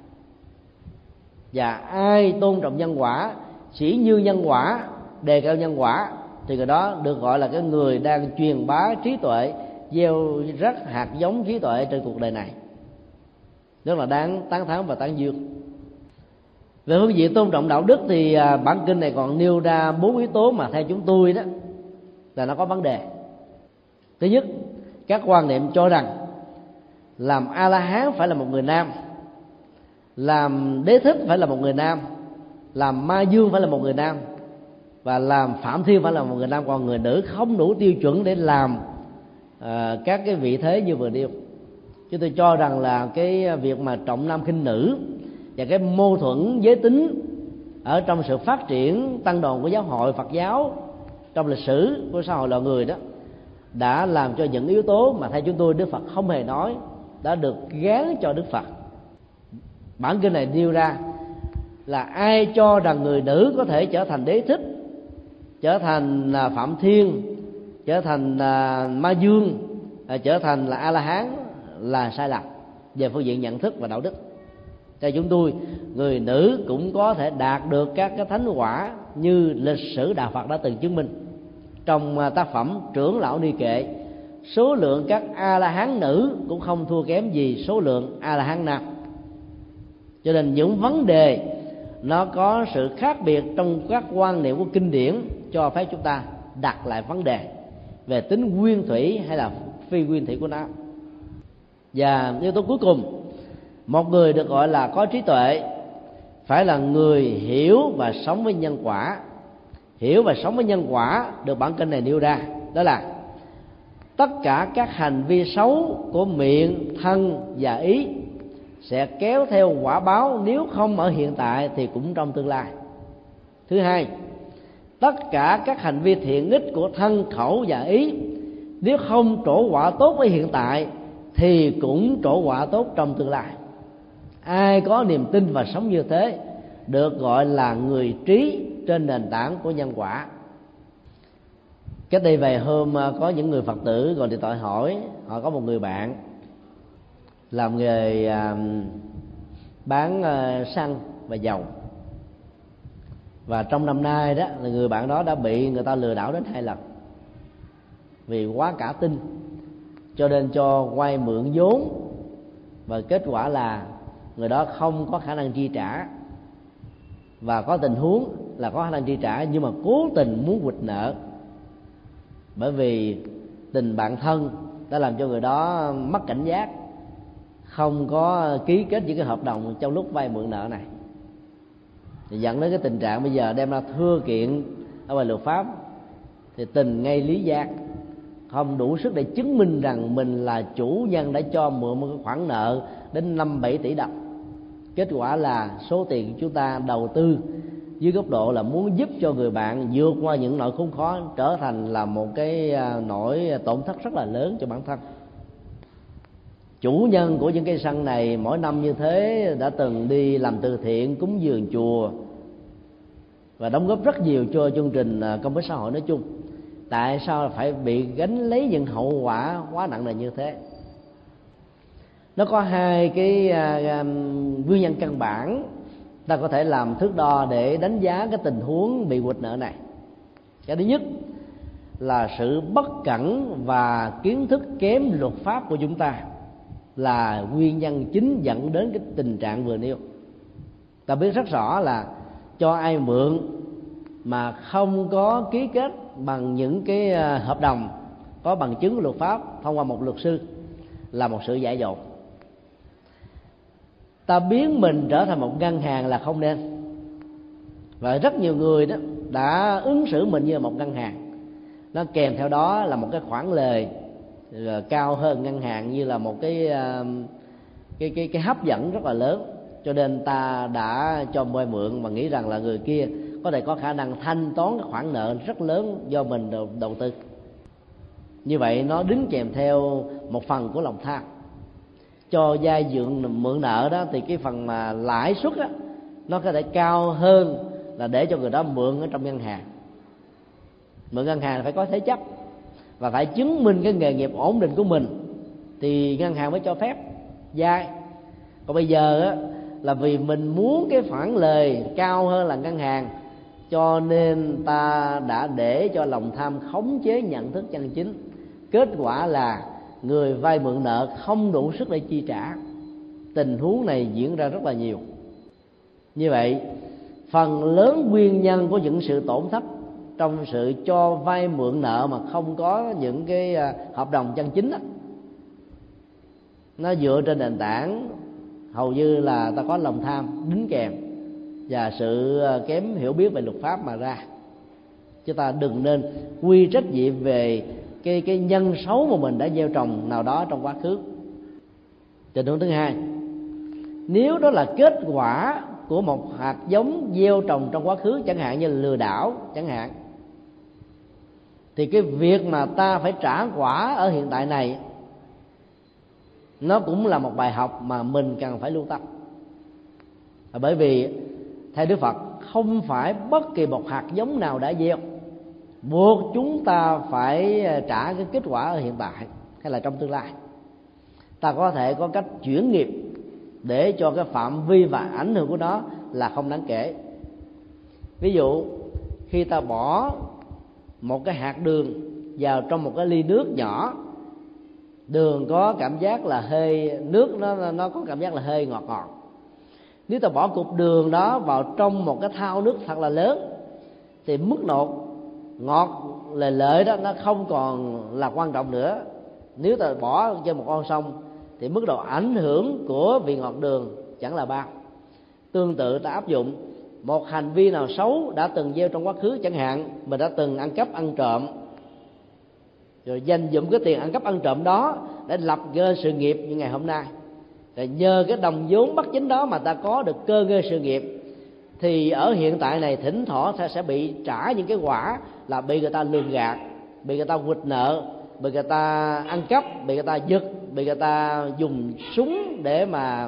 Và ai tôn trọng nhân quả, chỉ như nhân quả, đề cao nhân quả, thì người đó được gọi là cái người đang truyền bá trí tuệ, gieo rắc hạt giống trí tuệ trên cuộc đời này. Rất là đáng tán thán và tán dương. Về phương diện tôn trọng đạo đức thì bản kinh này còn nêu ra 4 yếu tố mà theo chúng tôi đó là nó có vấn đề. Thứ nhất, các quan niệm cho rằng làm A La Hán phải là một người nam, làm Đế Thích phải là một người nam, làm Ma Dương phải là một người nam, và làm Phạm Thiên phải là một người nam. Còn người nữ không đủ tiêu chuẩn để làm các cái vị thế như vừa nêu. Chứ tôi cho rằng là cái việc mà trọng nam khinh nữ và cái mâu thuẫn giới tính ở trong sự phát triển tăng đoàn của giáo hội Phật giáo trong lịch sử của xã hội loài người đó đã làm cho những yếu tố mà theo chúng tôi Đức Phật không hề nói đã được gán cho Đức Phật. Bản kinh này nêu ra là ai cho rằng người nữ có thể trở thành Đế Thích, trở thành Phạm Thiên, trở thành Ma Dương, trở thành là A La Hán là sai lầm về phương diện nhận thức và đạo đức. Theo chúng tôi, người nữ cũng có thể đạt được các cái thánh quả như lịch sử đạo Phật đã từng chứng minh. Trong tác phẩm Trưởng Lão Ni Kệ, số lượng các A La Hán nữ cũng không thua kém gì số lượng A La Hán nam. Cho nên những vấn đề nó có sự khác biệt trong các quan niệm của kinh điển cho phép chúng ta đặt lại vấn đề về tính nguyên thủy hay là phi nguyên thủy của nó. Và yếu tố cuối cùng, một người được gọi là có trí tuệ phải là người hiểu và sống với nhân quả. Hiểu và sống với nhân quả được bản kinh này nêu ra, đó là tất cả các hành vi xấu của miệng, thân và ý sẽ kéo theo quả báo, nếu không ở hiện tại thì cũng trong tương lai. Thứ hai, tất cả các hành vi thiện ích của thân, khẩu và ý nếu không trổ quả tốt với hiện tại thì cũng trổ quả tốt trong tương lai. Ai có niềm tin và sống như thế được gọi là người trí trên nền tảng của nhân quả. Cách đây vài hôm có những người Phật tử gọi điện thoại hỏi, họ có một người bạn làm nghề bán xăng và dầu, và trong năm nay đó là người bạn đó đã bị người ta lừa đảo đến 2 lần vì quá cả tin, cho nên cho vay mượn vốn, và kết quả là người đó không có khả năng chi trả, và có tình huống là có khả năng chi trả nhưng mà cố tình muốn quỵt nợ, bởi vì tình bạn thân đã làm cho người đó mất cảnh giác, không có ký kết những cái hợp đồng trong lúc vay mượn nợ này, thì dẫn đến cái tình trạng bây giờ đem ra thưa kiện ở ngoài luật pháp thì tình ngay lý giác, không đủ sức để chứng minh rằng mình là chủ nhân đã cho mượn một cái khoản nợ đến 5-7 tỷ đồng. Kết quả là số tiền chúng ta đầu tư dưới góc độ là muốn giúp cho người bạn vượt qua những nỗi khốn khó trở thành là một cái nỗi tổn thất rất là lớn cho bản thân. Chủ nhân của những cây xăng này mỗi năm như thế đã từng đi làm từ thiện, cúng dường chùa và đóng góp rất nhiều cho chương trình công ích xã hội nói chung. Tại sao phải bị gánh lấy những hậu quả quá nặng nề như thế? Nó có hai cái nguyên nhân căn bản ta có thể làm thước đo để đánh giá cái tình huống bị quỵt nợ này. Cái thứ nhất là sự bất cẩn và kiến thức kém luật pháp của chúng ta là nguyên nhân chính dẫn đến cái tình trạng vừa nêu. Ta biết rất rõ là cho ai mượn mà không có ký kết bằng những cái hợp đồng có bằng chứng của luật pháp thông qua một luật sư là một sự dại dột. Ta biến mình trở thành một ngân hàng là không nên, và rất nhiều người đó đã ứng xử mình như là một ngân hàng. Nó kèm theo đó là một cái khoản lời cao hơn ngân hàng, như là một cái hấp dẫn rất là lớn, cho nên ta đã cho vay mượn mà nghĩ rằng là người kia có thể có khả năng thanh toán cái khoản nợ rất lớn do mình đầu tư. Như vậy nó đính kèm theo một phần của lòng tham. Cho vay mượn nợ đó thì cái phần mà lãi suất đó, nó có thể cao hơn là để cho người đó mượn ở trong ngân hàng. Mượn ngân hàng phải có thế chấp và phải chứng minh cái nghề nghiệp ổn định của mình thì ngân hàng mới cho phép vay. Còn bây giờ á, là vì mình muốn cái khoản lời cao hơn là ngân hàng, cho nên ta đã để cho lòng tham khống chế nhận thức chân chính. Kết quả là người vay mượn nợ không đủ sức để chi trả. Tình huống này diễn ra rất là nhiều. Như vậy, phần lớn nguyên nhân của những sự tổn thất trong sự cho vay mượn nợ mà không có những cái hợp đồng chân chính đó, nó dựa trên nền tảng hầu như là ta có lòng tham đính kèm và sự kém hiểu biết về luật pháp mà ra. Chúng ta đừng nên quy trách nhiệm về cái nhân xấu mà mình đã gieo trồng nào đó trong quá khứ. Tình huống thứ hai, nếu đó là kết quả của một hạt giống gieo trồng trong quá khứ, chẳng hạn như là lừa đảo chẳng hạn, thì cái việc mà ta phải trả quả ở hiện tại này nó cũng là một bài học mà mình cần phải lưu tâm. Bởi vì theo Đức Phật, không phải bất kỳ một hạt giống nào đã gieo buộc chúng ta phải trả cái kết quả ở hiện tại hay là trong tương lai. Ta có thể có cách chuyển nghiệp để cho cái phạm vi và ảnh hưởng của nó là không đáng kể. Ví dụ khi ta bỏ một cái hạt đường vào trong một cái ly nước nhỏ, đường có cảm giác là hơi, nước nó có cảm giác là hơi ngọt ngọt. Nếu ta bỏ cục đường đó vào trong một cái thau nước thật là lớn thì mức độ ngọt lợi đó nó không còn là quan trọng nữa. Nếu ta bỏ trên một con sông thì mức độ ảnh hưởng của vị ngọt đường chẳng là bao. Tương tự ta áp dụng một hành vi nào xấu đã từng gieo trong quá khứ, chẳng hạn mình đã từng ăn cắp ăn trộm, rồi dành dụm cái tiền ăn cắp ăn trộm đó để lập cơ sự nghiệp như ngày hôm nay, rồi nhờ cái đồng vốn bất chính đó mà ta có được cơ ngơi sự nghiệp, thì ở hiện tại này thỉnh thoảng ta sẽ bị trả những cái quả là bị người ta lường gạt, bị người ta quỵt nợ, bị người ta ăn cắp, bị người ta giật, bị người ta dùng súng để mà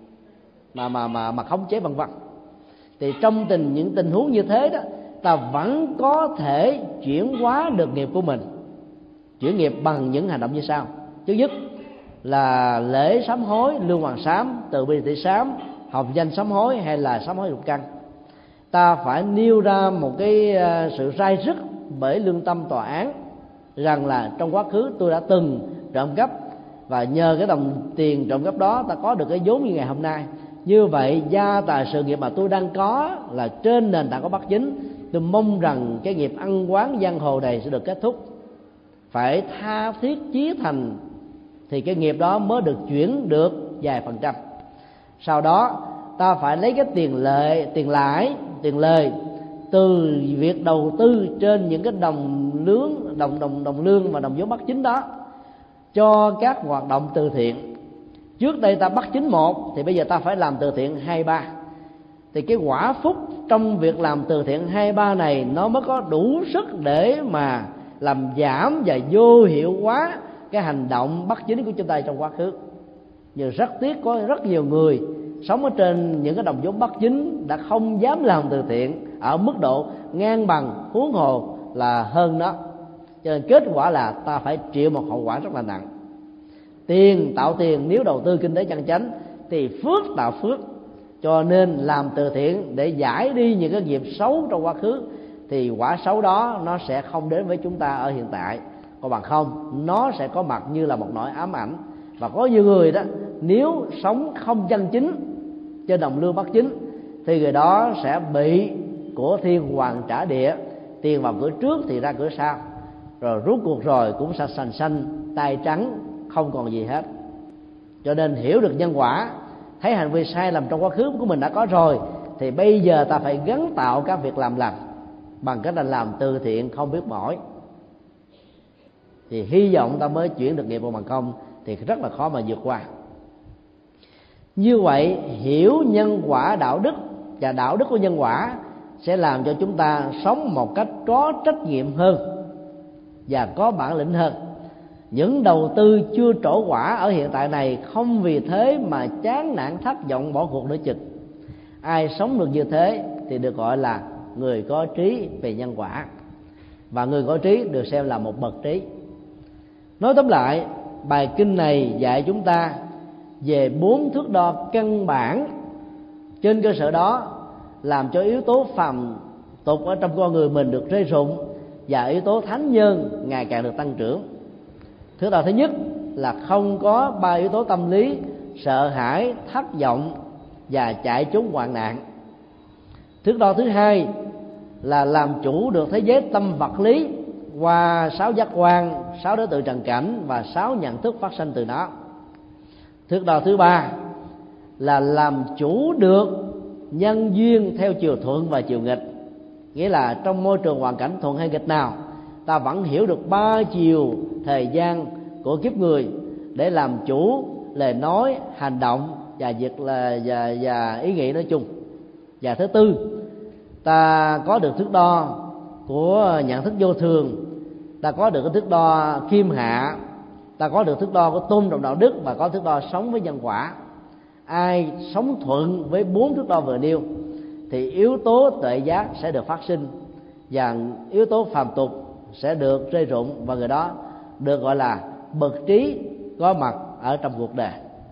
khống chế vân vân. Thì trong những tình huống như thế đó, ta vẫn có thể chuyển hóa được nghiệp của mình. Chuyển nghiệp bằng những hành động như sau. Thứ nhất là lễ sám hối, lương hoàng sám, từ bi tỷ sám, học danh sám hối hay là sám hối lục căn. Ta phải nêu ra một cái sự rai rứt bởi lương tâm tòa án rằng là trong quá khứ tôi đã từng trộm cắp, và nhờ cái đồng tiền trộm cắp đó ta có được cái vốn như ngày hôm nay. Như vậy gia tài sự nghiệp mà tôi đang có là trên nền tảng có bất chính. Tôi mong rằng cái nghiệp ăn quán giang hồ này sẽ được kết thúc. Phải tha thiết chí thành thì cái nghiệp đó mới được chuyển được vài phần trăm. Sau đó ta phải lấy cái tiền lời từ việc đầu tư trên những cái đồng lương và đồng vốn bất chính đó cho các hoạt động từ thiện. Trước đây ta bắt chính 1 thì bây giờ ta phải làm từ thiện 2, 3. Thì cái quả phúc trong việc làm từ thiện 2, 3 này nó mới có đủ sức để mà làm giảm và vô hiệu hóa cái hành động bất chính của chúng ta trong quá khứ. Nhưng rất tiếc có rất nhiều người sống ở trên những cái đồng vốn bất chính đã không dám làm từ thiện ở mức độ ngang bằng, huống hồ là hơn nó. Cho nên kết quả là ta phải chịu một hậu quả rất là nặng. Tiền tạo tiền, nếu đầu tư kinh tế chân chánh thì phước tạo phước. Cho nên làm từ thiện để giải đi những cái nghiệp xấu trong quá khứ, thì quả xấu đó nó sẽ không đến với chúng ta ở hiện tại. Còn bằng không, nó sẽ có mặt như là một nỗi ám ảnh. Và có nhiều người đó, nếu sống không chân chính trên đồng lương bất chính thì người đó sẽ bị của thiên hoàng trả địa, tiền vào cửa trước thì ra cửa sau, rồi rút cuộc rồi cũng sạch sành xanh, tay trắng, không còn gì hết. Cho nên hiểu được nhân quả, thấy hành vi sai lầm trong quá khứ của mình đã có rồi, thì bây giờ ta phải gắn tạo các việc làm lành bằng cách là làm từ thiện không biết mỏi. Thì hy vọng ta mới chuyển được nghiệp, bằng không thì rất là khó mà vượt qua. Như vậy, hiểu nhân quả đạo đức và đạo đức của nhân quả sẽ làm cho chúng ta sống một cách có trách nhiệm hơn và có bản lĩnh hơn. Những đầu tư chưa trổ quả ở hiện tại này không vì thế mà chán nản thất vọng bỏ cuộc nữa chừng. Ai sống được như thế thì được gọi là người có trí về nhân quả, và người có trí được xem là một bậc trí. Nói tóm lại, bài kinh này dạy chúng ta về 4 thước đo căn bản. Trên cơ sở đó làm cho yếu tố phàm tục ở trong con người mình được rơi rụng, và yếu tố thánh nhân ngày càng được tăng trưởng. Thước đo thứ nhất là không có 3 yếu tố tâm lý: sợ hãi, thất vọng và chạy trốn hoạn nạn. Thước đo thứ hai là làm chủ được thế giới tâm vật lý qua 6 giác quan, 6 đối tượng trần cảnh và 6 nhận thức phát sinh từ nó. Thước đo thứ ba là làm chủ được nhân duyên theo chiều thuận và chiều nghịch. Nghĩa là trong môi trường hoàn cảnh thuận hay nghịch nào, ta vẫn hiểu được ba chiều thời gian của kiếp người để làm chủ lời nói, hành động và và ý nghĩ nói chung. Và thứ tư, ta có được thước đo của nhận thức vô thường, ta có được cái thước đo khiêm hạ, ta có được thước đo của tôn trọng đạo đức, và có thước đo sống với nhân quả. Ai sống thuận với 4 thước đo vừa nêu thì yếu tố tuệ giác sẽ được phát sinh và yếu tố phàm tục sẽ được rơi rụng, và người đó được gọi là bậc trí có mặt ở trong cuộc đời.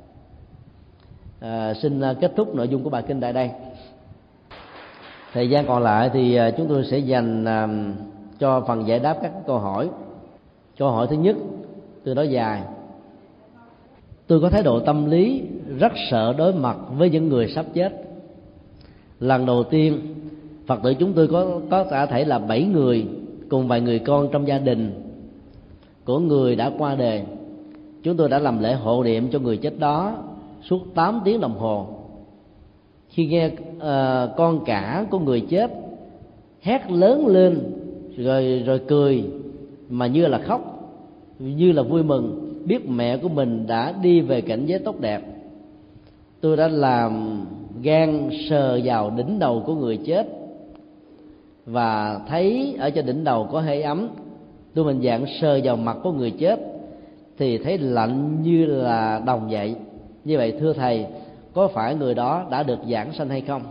Xin kết thúc nội dung của bài kinh tại đây. Thời gian còn lại thì chúng tôi sẽ dành cho phần giải đáp các câu hỏi. Câu hỏi thứ nhất từ đó dài: tôi có thái độ tâm lý rất sợ đối mặt với những người sắp chết. Lần đầu tiên Phật tử chúng tôi có cả thể là 7 người cùng vài người con trong gia đình của người đã qua đời. Chúng tôi đã làm lễ hộ niệm cho người chết đó suốt 8 tiếng đồng hồ. Khi nghe con cả của người chết hét lớn lên rồi cười mà như là khóc, như là vui mừng, biết mẹ của mình đã đi về cảnh giới tốt đẹp, tôi đã làm gan sờ vào đỉnh đầu của người chết và thấy ở trên đỉnh đầu có hơi ấm. Tôi mạnh dạn sờ vào mặt của người chết thì thấy lạnh như là đồng vậy. Như vậy thưa thầy, có phải người đó đã được giảng sanh hay không?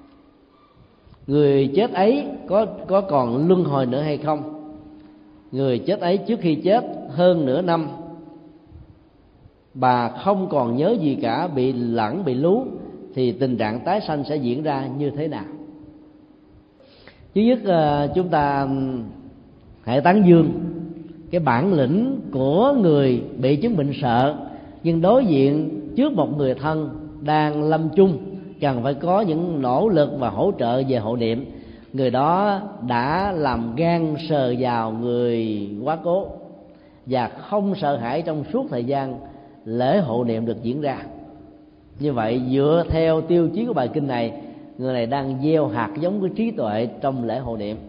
Người chết ấy có còn luân hồi nữa hay không? Người chết ấy trước khi chết hơn nửa năm, bà không còn nhớ gì cả, bị lẳng bị lú, thì tình trạng tái sanh sẽ diễn ra như thế nào? Thứ nhất, chúng ta hãy tán dương cái bản lĩnh của người bị chứng bệnh sợ, nhưng đối diện trước một người thân đang lâm chung cần phải có những nỗ lực và hỗ trợ về hộ niệm. Người đó đã làm gan sờ vào người quá cố và không sợ hãi trong suốt thời gian lễ hộ niệm được diễn ra. Như vậy dựa theo tiêu chí của bài kinh này, người này đang gieo hạt giống của trí tuệ trong lễ hộ niệm.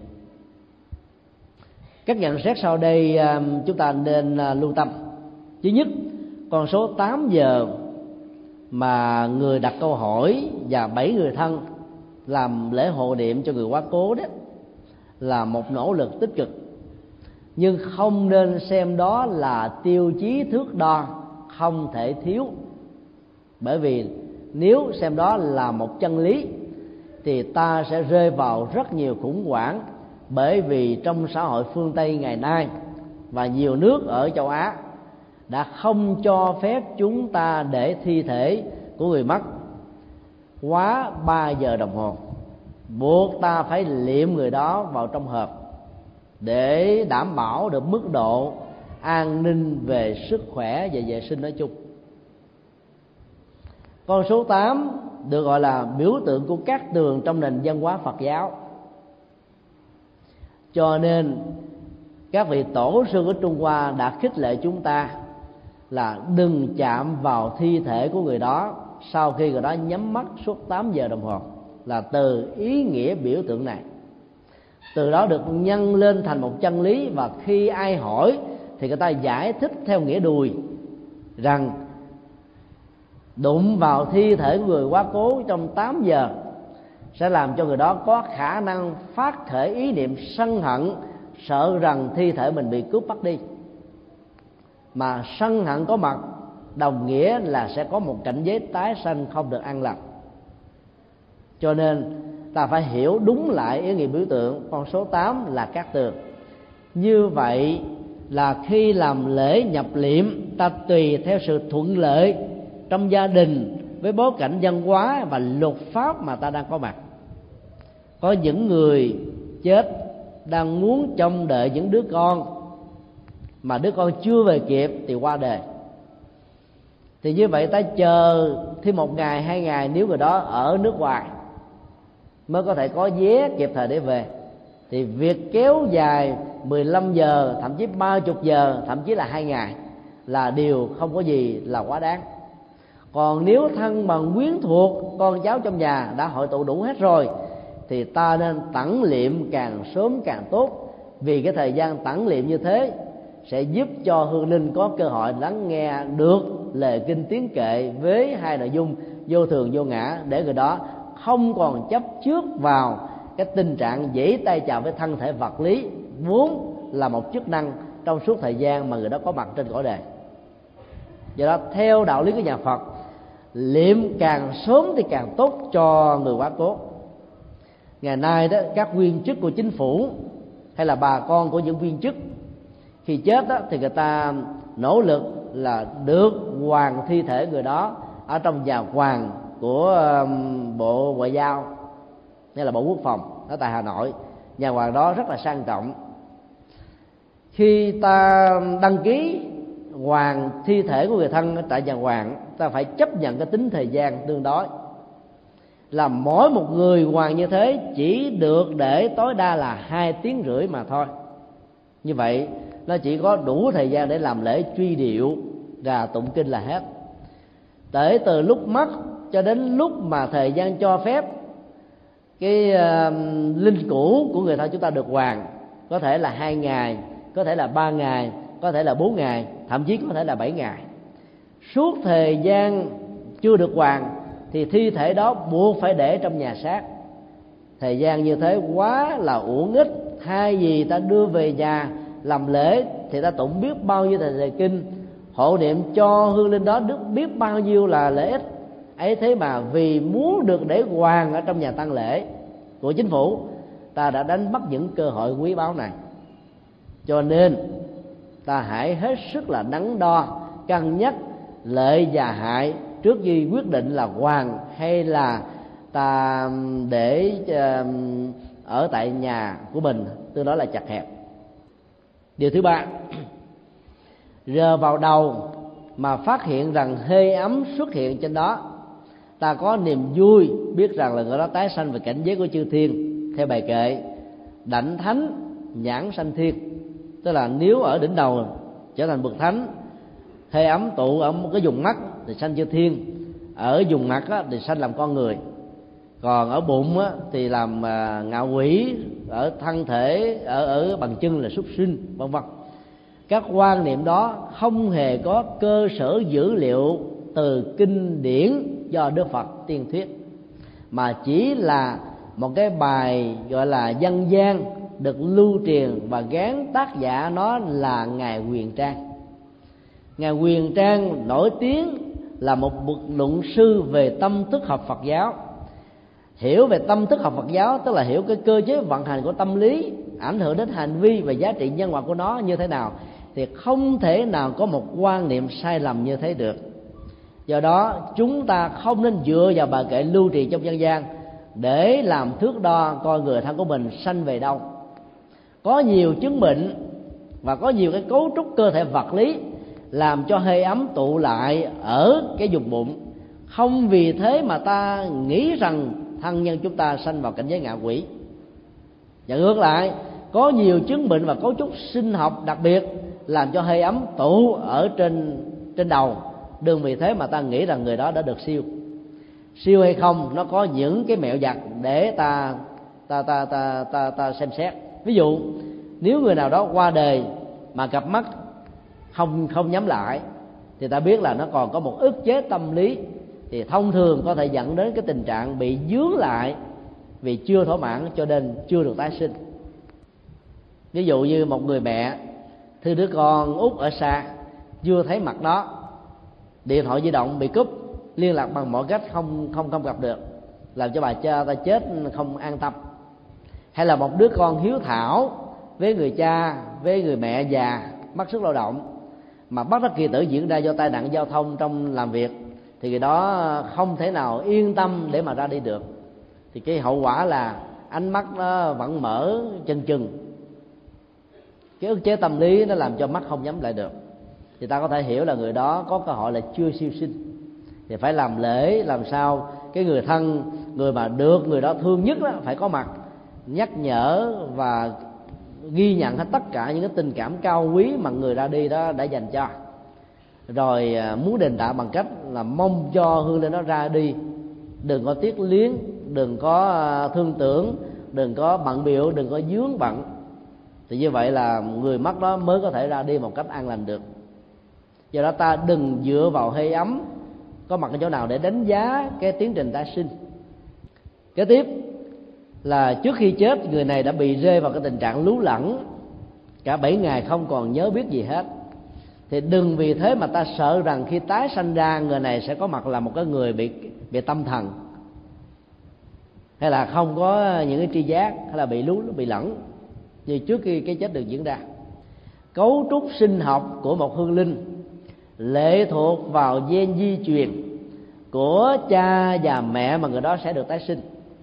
Các nhận xét sau đây chúng ta nên lưu tâm. Thứ nhất, con số 8 giờ mà người đặt câu hỏi và 7 người thân làm lễ hộ niệm cho người quá cố đó là một nỗ lực tích cực, nhưng không nên xem đó là tiêu chí thước đo không thể thiếu. Bởi vì nếu xem đó là một chân lý thì ta sẽ rơi vào rất nhiều khủng hoảng. Bởi vì trong xã hội phương Tây ngày nay và nhiều nước ở châu Á đã không cho phép chúng ta để thi thể của người mất quá 3 giờ đồng hồ, buộc ta phải liệm người đó vào trong hộp để đảm bảo được mức độ an ninh về sức khỏe và vệ sinh nói chung. Con số 8 được gọi là biểu tượng của cát tường trong nền văn hóa Phật giáo. Cho nên các vị tổ sư của Trung Hoa đã khích lệ chúng ta là đừng chạm vào thi thể của người đó sau khi người đó nhắm mắt suốt 8 giờ đồng hồ, là từ ý nghĩa biểu tượng này. Từ đó được nhân lên thành một chân lý, và khi ai hỏi thì người ta giải thích theo nghĩa đùi rằng đụng vào thi thể của người quá cố trong 8 giờ sẽ làm cho người đó có khả năng phát khởi ý niệm sân hận, sợ rằng thi thể mình bị cướp bắt đi. Mà sân hận có mặt đồng nghĩa là sẽ có một cảnh giới tái sanh không được an lành. Cho nên ta phải hiểu đúng lại ý nghĩa biểu tượng con số 8 là cát tường. Như vậy là khi làm lễ nhập liệm, ta tùy theo sự thuận lợi trong gia đình với bối cảnh văn hóa và luật pháp mà ta đang có mặt. Có những người chết đang muốn trông đợi những đứa con mà đứa con chưa về kịp thì qua đời, thì như vậy ta chờ thêm 1 ngày 2 ngày, nếu người đó ở nước ngoài mới có thể có vé kịp thời để về, thì việc kéo dài 15 giờ, thậm chí 30 giờ, thậm chí là 2 ngày là điều không có gì là quá đáng. Còn nếu thân bằng quyến thuộc, con cháu trong nhà đã hội tụ đủ hết rồi, thì ta nên tẩn liệm càng sớm càng tốt. Vì cái thời gian tẩn liệm như thế sẽ giúp cho hương linh có cơ hội lắng nghe được lời kinh tiếng kệ với hai nội dung vô thường vô ngã, để người đó không còn chấp trước vào cái tình trạng dãy tay chào với thân thể vật lý vốn là một chức năng trong suốt thời gian mà người đó có mặt trên cõi đời. Do đó theo đạo lý của nhà Phật, liệm càng sớm thì càng tốt cho người quá cố. Ngày nay đó, các viên chức của chính phủ hay là bà con của những viên chức khi chết đó, thì người ta nỗ lực là được hoàn thi thể người đó ở trong nhà hoàng của Bộ Ngoại giao hay là Bộ Quốc phòng ở tại Hà Nội. Nhà hoàng đó rất là sang trọng. Khi ta đăng ký hoàn thi thể của người thân tại nhà hoàng, ta phải chấp nhận cái tính thời gian tương đối, là mỗi một người hoàn như thế chỉ được để tối đa là 2 tiếng rưỡi mà thôi. Như vậy nó chỉ có đủ thời gian để làm lễ truy điệu và tụng kinh là hết. Để từ lúc mất cho đến lúc mà thời gian cho phép cái linh cữu của người thân chúng ta được hoàn, có thể là 2 ngày, có thể là 3 ngày, có thể là 4 ngày, thậm chí có thể là 7 ngày. Suốt thời gian chưa được hoàn thì thi thể đó buộc phải để trong nhà xác. Thời gian như thế quá là uổng ích. Thay vì ta đưa về nhà làm lễ thì ta tụng biết bao nhiêu thời kinh, hộ niệm cho hương linh đó đức biết bao nhiêu là lợi ích ấy. Thế mà vì muốn được để hoàn ở trong nhà tang lễ của chính phủ, ta đã đánh mất những cơ hội quý báu này. Cho nên ta hãy hết sức là đắn đo, cân nhắc lợi và hại trước khi quyết định là hoàn hay là ta để ở tại nhà của mình, tương đối là chặt hẹp. Điều thứ ba, rờ vào đầu mà phát hiện rằng hơi ấm xuất hiện trên đó, ta có niềm vui biết rằng là người đó tái sanh về cảnh giới của chư thiên theo bài kệ đảnh thánh nhãn sanh thiên. Tức là nếu ở đỉnh đầu trở thành bậc thánh, hơi ấm tụ ở một cái vùng mắt thì sanh chư thiên, ở vùng mặt thì sanh làm con người, còn ở bụng thì làm ngạ quỷ, ở thân thể ở bằng chân là súc sinh, vân vân. Các quan niệm đó không hề có cơ sở dữ liệu từ kinh điển do Đức Phật tiên thuyết, mà chỉ là một cái bài gọi là dân gian được lưu truyền và gán tác giả nó là Ngài Huyền Trang. Ngài Huyền Trang nổi tiếng là một bậc luận sư về tâm thức học Phật giáo. Hiểu về tâm thức học Phật giáo tức là hiểu cái cơ chế vận hành của tâm lý, ảnh hưởng đến hành vi và giá trị nhân quả của nó như thế nào, thì không thể nào có một quan niệm sai lầm như thế được. Do đó chúng ta không nên dựa vào bài kệ lưu truyền trong dân gian để làm thước đo coi người thân của mình sanh về đâu. Có nhiều chứng bệnh và có nhiều cái cấu trúc cơ thể vật lý làm cho hơi ấm tụ lại ở cái vùng bụng. Không vì thế mà ta nghĩ rằng thân nhân chúng ta sanh vào cảnh giới ngạ quỷ. Và ngược lại, có nhiều chứng bệnh và cấu trúc sinh học đặc biệt làm cho hơi ấm tụ ở trên đầu. Đừng vì thế mà ta nghĩ rằng người đó đã được siêu. Siêu hay không, nó có những cái mẹo vặt để ta xem xét. Ví dụ, nếu người nào đó qua đời mà cặp mắt không nhắm lại thì ta biết là nó còn có một ức chế tâm lý, thì thông thường có thể dẫn đến cái tình trạng bị dướng lại vì chưa thỏa mãn cho nên chưa được tái sinh. Ví dụ như một người mẹ thương đứa con út ở xa, chưa thấy mặt nó, điện thoại di động bị cúp, liên lạc bằng mọi cách không gặp được, làm cho bà cha ta chết không an tâm. Hay là một đứa con hiếu thảo với người cha, với người mẹ già mất sức lao động, mà bất đắc kỳ tử diễn ra do tai nạn giao thông trong làm việc, thì người đó không thể nào yên tâm để mà ra đi được. Thì cái hậu quả là ánh mắt nó vẫn mở chừng chừng, cái ức chế tâm lý nó làm cho mắt không nhắm lại được. Thì ta có thể hiểu là người đó có cơ hội là chưa siêu sinh, thì phải làm lễ làm sao cái người thân, người mà được người đó thương nhất đó, phải có mặt nhắc nhở và ghi nhận hết tất cả những cái tình cảm cao quý mà người ra đi đó đã dành cho. rồi muốn đền tạ bằng cách là mong cho hương linh nó ra đi, đừng có tiếc liếng, đừng có thương tưởng, đừng có bận bịu, đừng có vướng bận, thì như vậy là người mất đó mới có thể ra đi một cách an lành được. Do đó ta đừng dựa vào hơi ấm có mặt ở chỗ nào để đánh giá cái tiến trình tái sinh. Kế tiếp là trước khi chết, người này đã bị rơi vào cái tình trạng lú lẫn cả 7 ngày không còn nhớ biết gì hết, thì đừng vì thế mà ta sợ rằng khi tái sanh ra người này sẽ có mặt là một cái người bị tâm thần, hay là không có những cái tri giác, hay là bị lẫn như trước khi cái chết được diễn ra. Cấu trúc sinh học của một hương linh lệ thuộc vào gen di truyền của cha và mẹ mà người đó sẽ được tái sinh,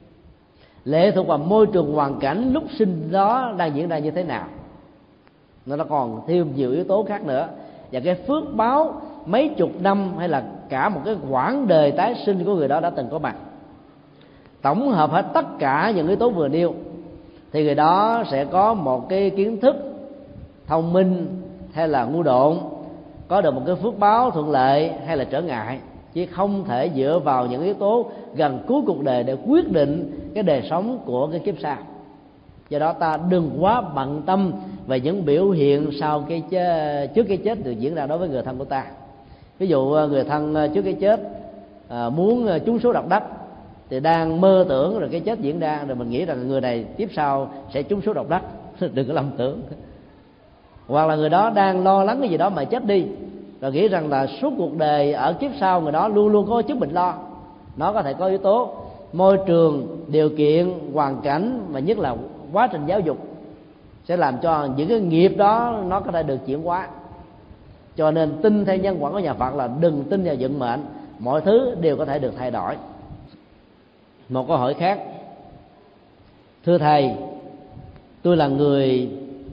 lệ thuộc vào môi trường hoàn cảnh lúc sinh đó đang diễn ra như thế nào. Nó còn thêm nhiều yếu tố khác nữa, và cái phước báo mấy chục năm hay là cả một cái quãng đời tái sinh của người đó đã từng có mặt. Tổng hợp hết tất cả những yếu tố vừa nêu thì người đó sẽ có một cái kiến thức thông minh hay là ngu độn, có được một cái phước báo thuận lợi hay là trở ngại, chứ không thể dựa vào những yếu tố gần cuối cuộc đời để quyết định cái đời sống của cái kiếp sau. Do đó ta đừng quá bận tâm về những biểu hiện sau trước cái chết được diễn ra đối với người thân của ta. Ví dụ người thân trước cái chết muốn trúng số độc đắc, thì đang mơ tưởng rồi cái chết diễn ra, rồi mình nghĩ rằng người này tiếp sau sẽ trúng số độc đắc. Đừng có lầm tưởng. Hoặc là người đó đang lo lắng cái gì đó mà chết đi, rồi nghĩ rằng là suốt cuộc đời ở kiếp sau người đó luôn luôn có chứng bệnh lo. Nó có thể có yếu tố môi trường, điều kiện, hoàn cảnh, và nhất là quá trình giáo dục sẽ làm cho những cái nghiệp đó nó có thể được chuyển hóa. Cho nên tin theo nhân quả của nhà Phật là đừng tin vào vận mệnh, mọi thứ đều có thể được thay đổi. Một câu hỏi khác: thưa thầy, tôi là người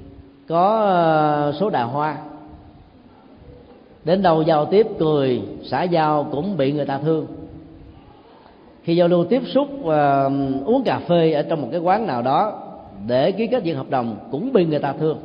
có số đào hoa, đến đâu giao tiếp cười xã giao cũng bị người ta thương. Khi giao lưu tiếp xúc uống cà phê ở trong một cái quán nào đó để ký kết những hợp đồng cũng bị người ta thương.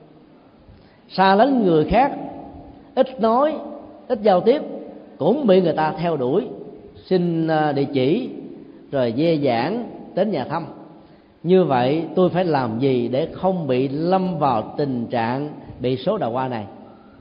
Xa lánh người khác, ít nói, ít giao tiếp cũng bị người ta theo đuổi, xin địa chỉ rồi dê dãn đến nhà thăm. Như vậy tôi phải làm gì để không bị lâm vào tình trạng bị số đào hoa này?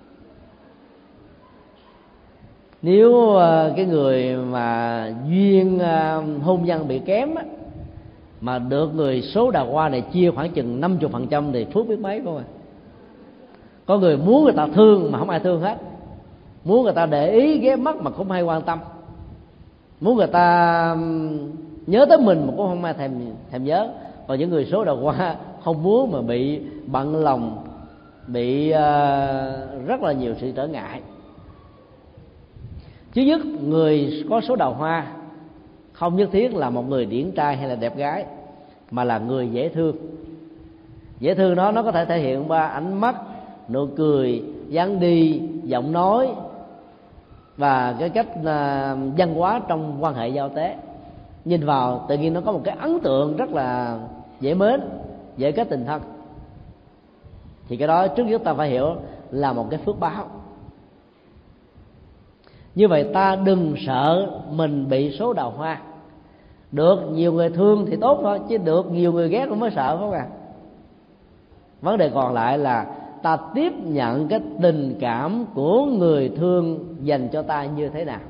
Nếu cái người mà duyên hôn nhân bị kém á, mà được người số đào hoa này chia khoảng chừng 50% thì phước biết mấy không à. Có người muốn người ta thương mà không ai thương hết, muốn người ta để ý ghé mắt mà không ai quan tâm, muốn người ta nhớ tới mình mà cũng không ai thèm nhớ. Còn những người số đào hoa không muốn mà bị bận lòng, bị rất là nhiều sự trở ngại. Thứ nhất, người có số đào hoa không nhất thiết là một người điển trai hay là đẹp gái, mà là người dễ thương. Dễ thương nó có thể thể hiện qua ánh mắt, nụ cười, dáng đi, giọng nói và cái cách văn hóa trong quan hệ giao tế. Nhìn vào tự nhiên nó có một cái ấn tượng rất là dễ mến, dễ kết tình thân. Thì cái đó trước nhất ta phải hiểu là một cái phước báo. Như vậy ta đừng sợ mình bị số đào hoa. Được nhiều người thương thì tốt thôi, chứ được nhiều người ghét cũng mới sợ, phải không ạ? Vấn đề còn lại là ta tiếp nhận cái tình cảm của người thương dành cho ta như thế nào.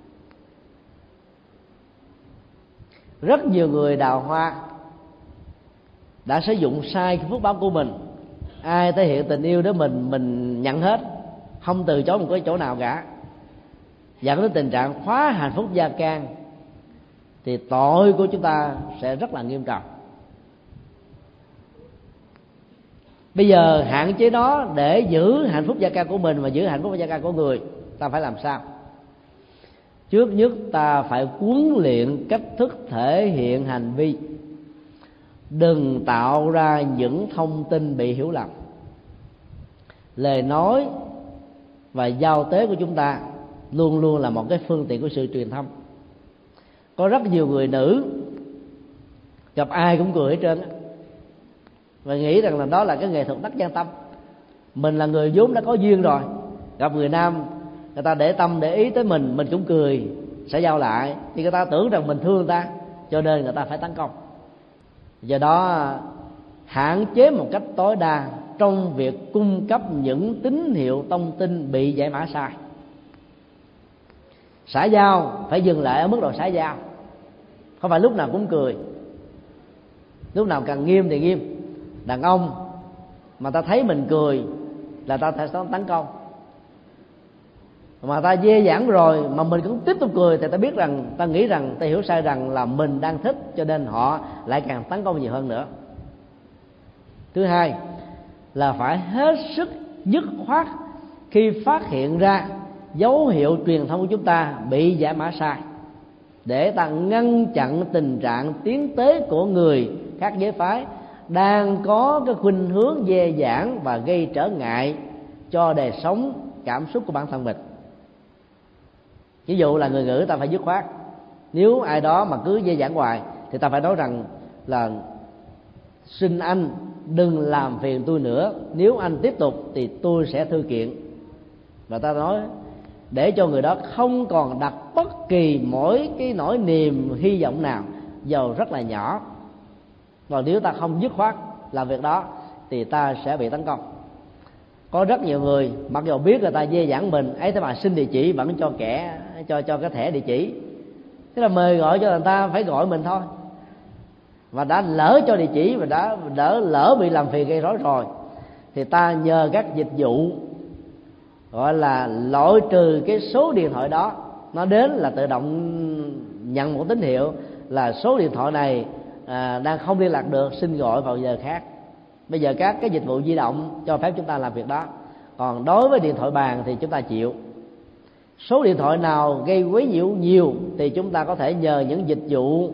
Rất nhiều người đào hoa đã sử dụng sai cái phước báo của mình. Ai thể hiện tình yêu để mình nhận hết, không từ chối một cái chỗ nào cả, dẫn đến tình trạng khóa hạnh phúc gia can, thì tội của chúng ta sẽ rất là nghiêm trọng. Bây giờ hạn chế nó để giữ hạnh phúc gia can của mình và giữ hạnh phúc gia can của người, ta phải làm sao? Trước nhất ta phải huấn luyện cách thức thể hiện hành vi, đừng tạo ra những thông tin bị hiểu lầm. Lời nói và giao tế của chúng ta luôn luôn là một cái phương tiện của sự truyền thông. Có rất nhiều người nữ gặp ai cũng cười hết trơn á, và nghĩ rằng là đó là cái nghệ thuật đắc nhân tâm. Mình là người vốn đã có duyên rồi, gặp người nam người ta để tâm để ý tới mình cũng cười xã giao lại, thì người ta tưởng rằng mình thương người ta, cho nên người ta phải tấn công. Do đó hạn chế một cách tối đa trong việc cung cấp những tín hiệu thông tin bị giải mã sai. Xã giao phải dừng lại ở mức độ xã giao, không phải lúc nào cũng cười, lúc nào càng nghiêm thì nghiêm. Đàn ông mà ta thấy mình cười là ta sẽ tấn công, mà ta dê dãn rồi mà mình cũng tiếp tục cười thì ta biết rằng, ta nghĩ rằng, ta hiểu sai rằng là mình đang thích, cho nên họ lại càng tấn công nhiều hơn nữa. Thứ hai là phải hết sức dứt khoát khi phát hiện ra dấu hiệu truyền thông của chúng ta bị giải mã sai, để ta ngăn chặn tình trạng tiến tế của người khác giới phái đang có cái khuynh hướng dè dãn và gây trở ngại cho đời sống cảm xúc của bản thân mình. Ví dụ là người ngữ, ta phải dứt khoát. Nếu ai đó mà cứ dè dãn hoài thì ta phải nói rằng là xin anh đừng làm phiền tôi nữa, nếu anh tiếp tục thì tôi sẽ thư kiện. Và ta nói để cho người đó không còn đặt bất kỳ mỗi cái nỗi niềm hy vọng nào, dầu rất là nhỏ. Còn nếu ta không dứt khoát làm việc đó thì ta sẽ bị tấn công. Có rất nhiều người mặc dù biết người ta dê dãn mình ấy, thế mà xin địa chỉ vẫn cho cho cái thẻ địa chỉ. Thế là mời gọi cho người ta phải gọi mình thôi, và đã lỡ cho địa chỉ và đã lỡ bị làm phiền gây rối rồi, thì ta nhờ các dịch vụ gọi là loại trừ cái số điện thoại đó, nó đến là tự động nhận một tín hiệu là số điện thoại này đang không liên lạc được, xin gọi vào giờ khác. Bây giờ các cái dịch vụ di động cho phép chúng ta làm việc đó, còn đối với điện thoại bàn thì chúng ta chịu. Số điện thoại nào gây quấy nhiễu nhiều thì chúng ta có thể nhờ những dịch vụ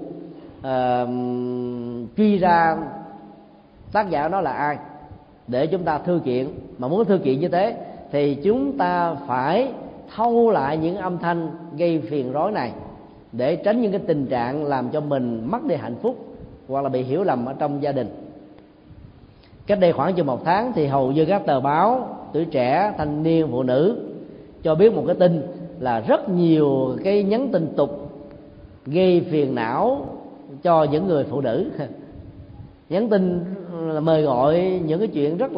truy ra tác giả đó là ai để chúng ta thư kiện. Mà muốn thư kiện như thế thì chúng ta phải thâu lại những âm thanh gây phiền rối này, để tránh những cái tình trạng làm cho mình mất đi hạnh phúc hoặc là bị hiểu lầm ở trong gia đình. Cách đây khoảng chừng 1 tháng thì hầu như các tờ báo Tuổi Trẻ, Thanh Niên, Phụ Nữ cho biết một cái tin là rất nhiều cái nhắn tin tục gây phiền não cho những người phụ nữ. Nhắn tin là mời gọi những cái chuyện rất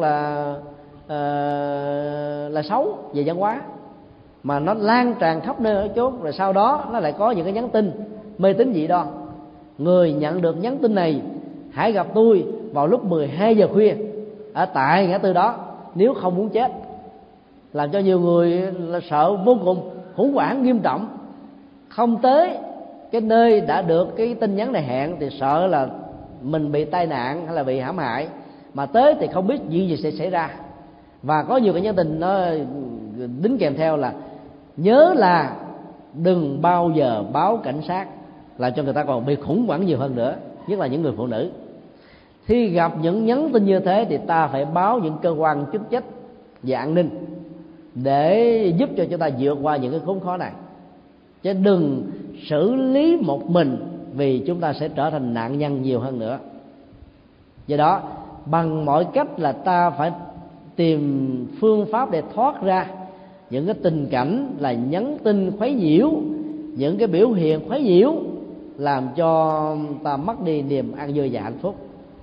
là xấu về văn hóa, mà nó lan tràn khắp nơi ở chốn. Rồi sau đó nó lại có những cái nhắn tin mê tín dị đoan. Người nhận được nhắn tin này hãy gặp tôi vào lúc 12 giờ khuya ở tại ngã tư đó nếu không muốn chết, làm cho nhiều người là sợ vô cùng, khủng hoảng nghiêm trọng. Không tới cái nơi đã được cái tin nhắn này hẹn thì sợ là mình bị tai nạn hay là bị hãm hại, mà tới thì không biết chuyện gì sẽ xảy ra. Và có nhiều cái nhắn tin nó đính kèm theo là nhớ là đừng bao giờ báo cảnh sát, làm cho người ta còn bị khủng hoảng nhiều hơn nữa, nhất là những người phụ nữ. Khi gặp những nhắn tin như thế thì ta phải báo những cơ quan chức trách về an ninh để giúp cho chúng ta vượt qua những cái khốn khó này, chứ đừng xử lý một mình, vì chúng ta sẽ trở thành nạn nhân nhiều hơn nữa. Do đó bằng mọi cách là ta phải tìm phương pháp để thoát ra những cái tình cảnh là nhắn tin khuấy nhiễu, những cái biểu hiện khuấy nhiễu làm cho ta mất đi niềm an vui và hạnh phúc.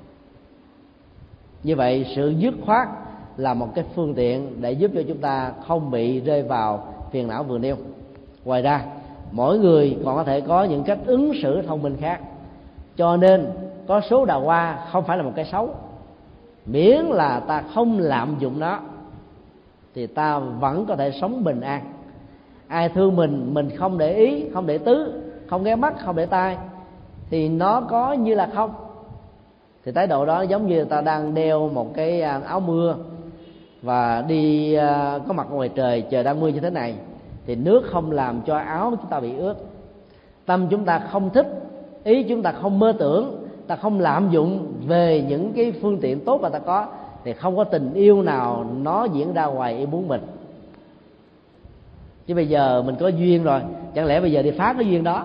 Như vậy sự dứt khoát là một cái phương tiện để giúp cho chúng ta không bị rơi vào phiền não vừa nêu. Ngoài ra mỗi người còn có thể có những cách ứng xử thông minh khác, cho nên có số đào hoa không phải là một cái xấu, miễn là ta không lạm dụng nó thì ta vẫn có thể sống bình an. Ai thương mình không để ý, không để tứ, không ghé mắt, không để tai thì nó có như là không. Thì thái độ đó giống như ta đang đeo một cái áo mưa và đi có mặt ngoài trời đang mưa như thế này, thì nước không làm cho áo chúng ta bị ướt. Tâm chúng ta không thích, ý chúng ta không mơ tưởng, ta không lạm dụng về những cái phương tiện tốt mà ta có, thì không có tình yêu nào nó diễn ra ngoài ý muốn mình. Chứ bây giờ mình có duyên rồi, chẳng lẽ bây giờ đi phá cái duyên đó?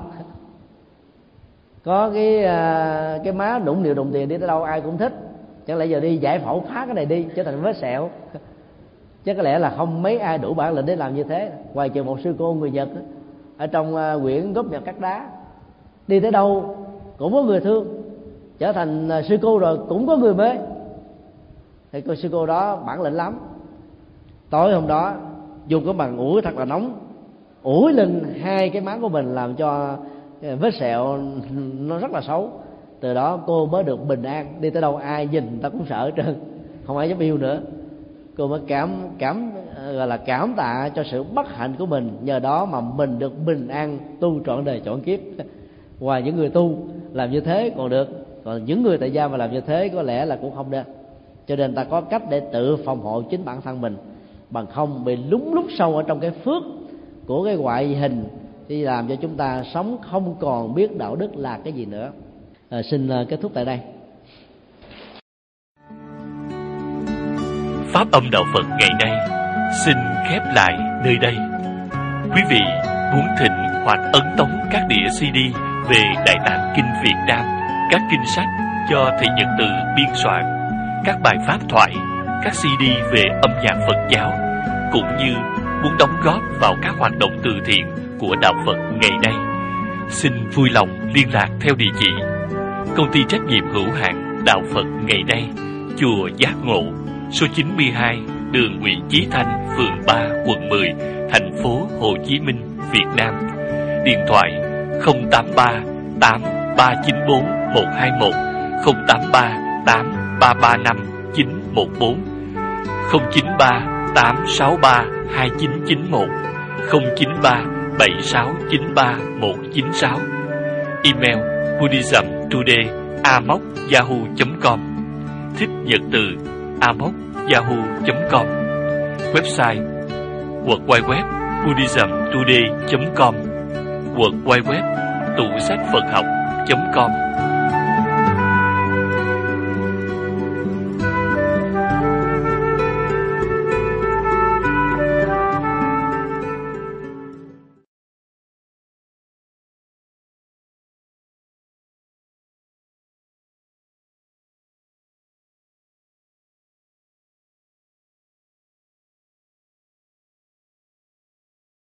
Có cái má nũng nịu đồng tiền đi tới đâu ai cũng thích, chẳng lẽ giờ đi giải phẫu phá cái này đi trở thành vết sẹo? Chắc có lẽ là không mấy ai đủ bản lĩnh để làm như thế, ngoài trừ một sư cô người Nhật ở trong quyển Gốp Nhật Cắt Đá. Đi tới đâu cũng có người thương, trở thành sư cô rồi cũng có người mê. Thì cô sư cô đó bản lĩnh lắm. Tối hôm đó dùng cái bàn ủi thật là nóng, ủi lên hai cái má của mình, làm cho vết sẹo nó rất là xấu. Từ đó cô mới được bình an, đi tới đâu ai nhìn ta cũng sợ hết trơn, không ai dám yêu nữa. Cô mới gọi là cảm tạ cho sự bất hạnh của mình, nhờ đó mà mình được bình an tu trọn đời trọn kiếp. Ngoài những người tu làm như thế còn được, còn những người tại gia mà làm như thế có lẽ là cũng không được. Cho nên ta có cách để tự phòng hộ chính bản thân mình, bằng không bị lún lút sâu ở trong cái phước của cái ngoại hình, thì làm cho chúng ta sống không còn biết đạo đức là cái gì nữa. Xin kết thúc tại đây. Pháp âm đạo Phật ngày nay xin khép lại nơi đây. Quý vị muốn thịnh hoặc ấn tống các đĩa CD về Đại Tạng Kinh Việt Nam, các kinh sách do thầy Nhật Từ biên soạn, các bài pháp thoại, các CD về âm nhạc Phật giáo, cũng như muốn đóng góp vào các hoạt động từ thiện của đạo Phật ngày nay, xin vui lòng liên lạc theo địa chỉ Công ty trách nhiệm hữu hạn Đạo Phật ngày nay, Chùa Giác Ngộ, số 92, đường Nguyễn Chí Thanh, phường 3, quận 10, thành phố Hồ Chí Minh, Việt Nam. Điện thoại 083 8394 121, 083 8335 914, 093 863 2991, 093 7693 196. Email buddhismtoday@yahoo.com, thích nhật từ @yahoo.com. Website www.buddhismtoday.com, www.tủ sách Phật học.com.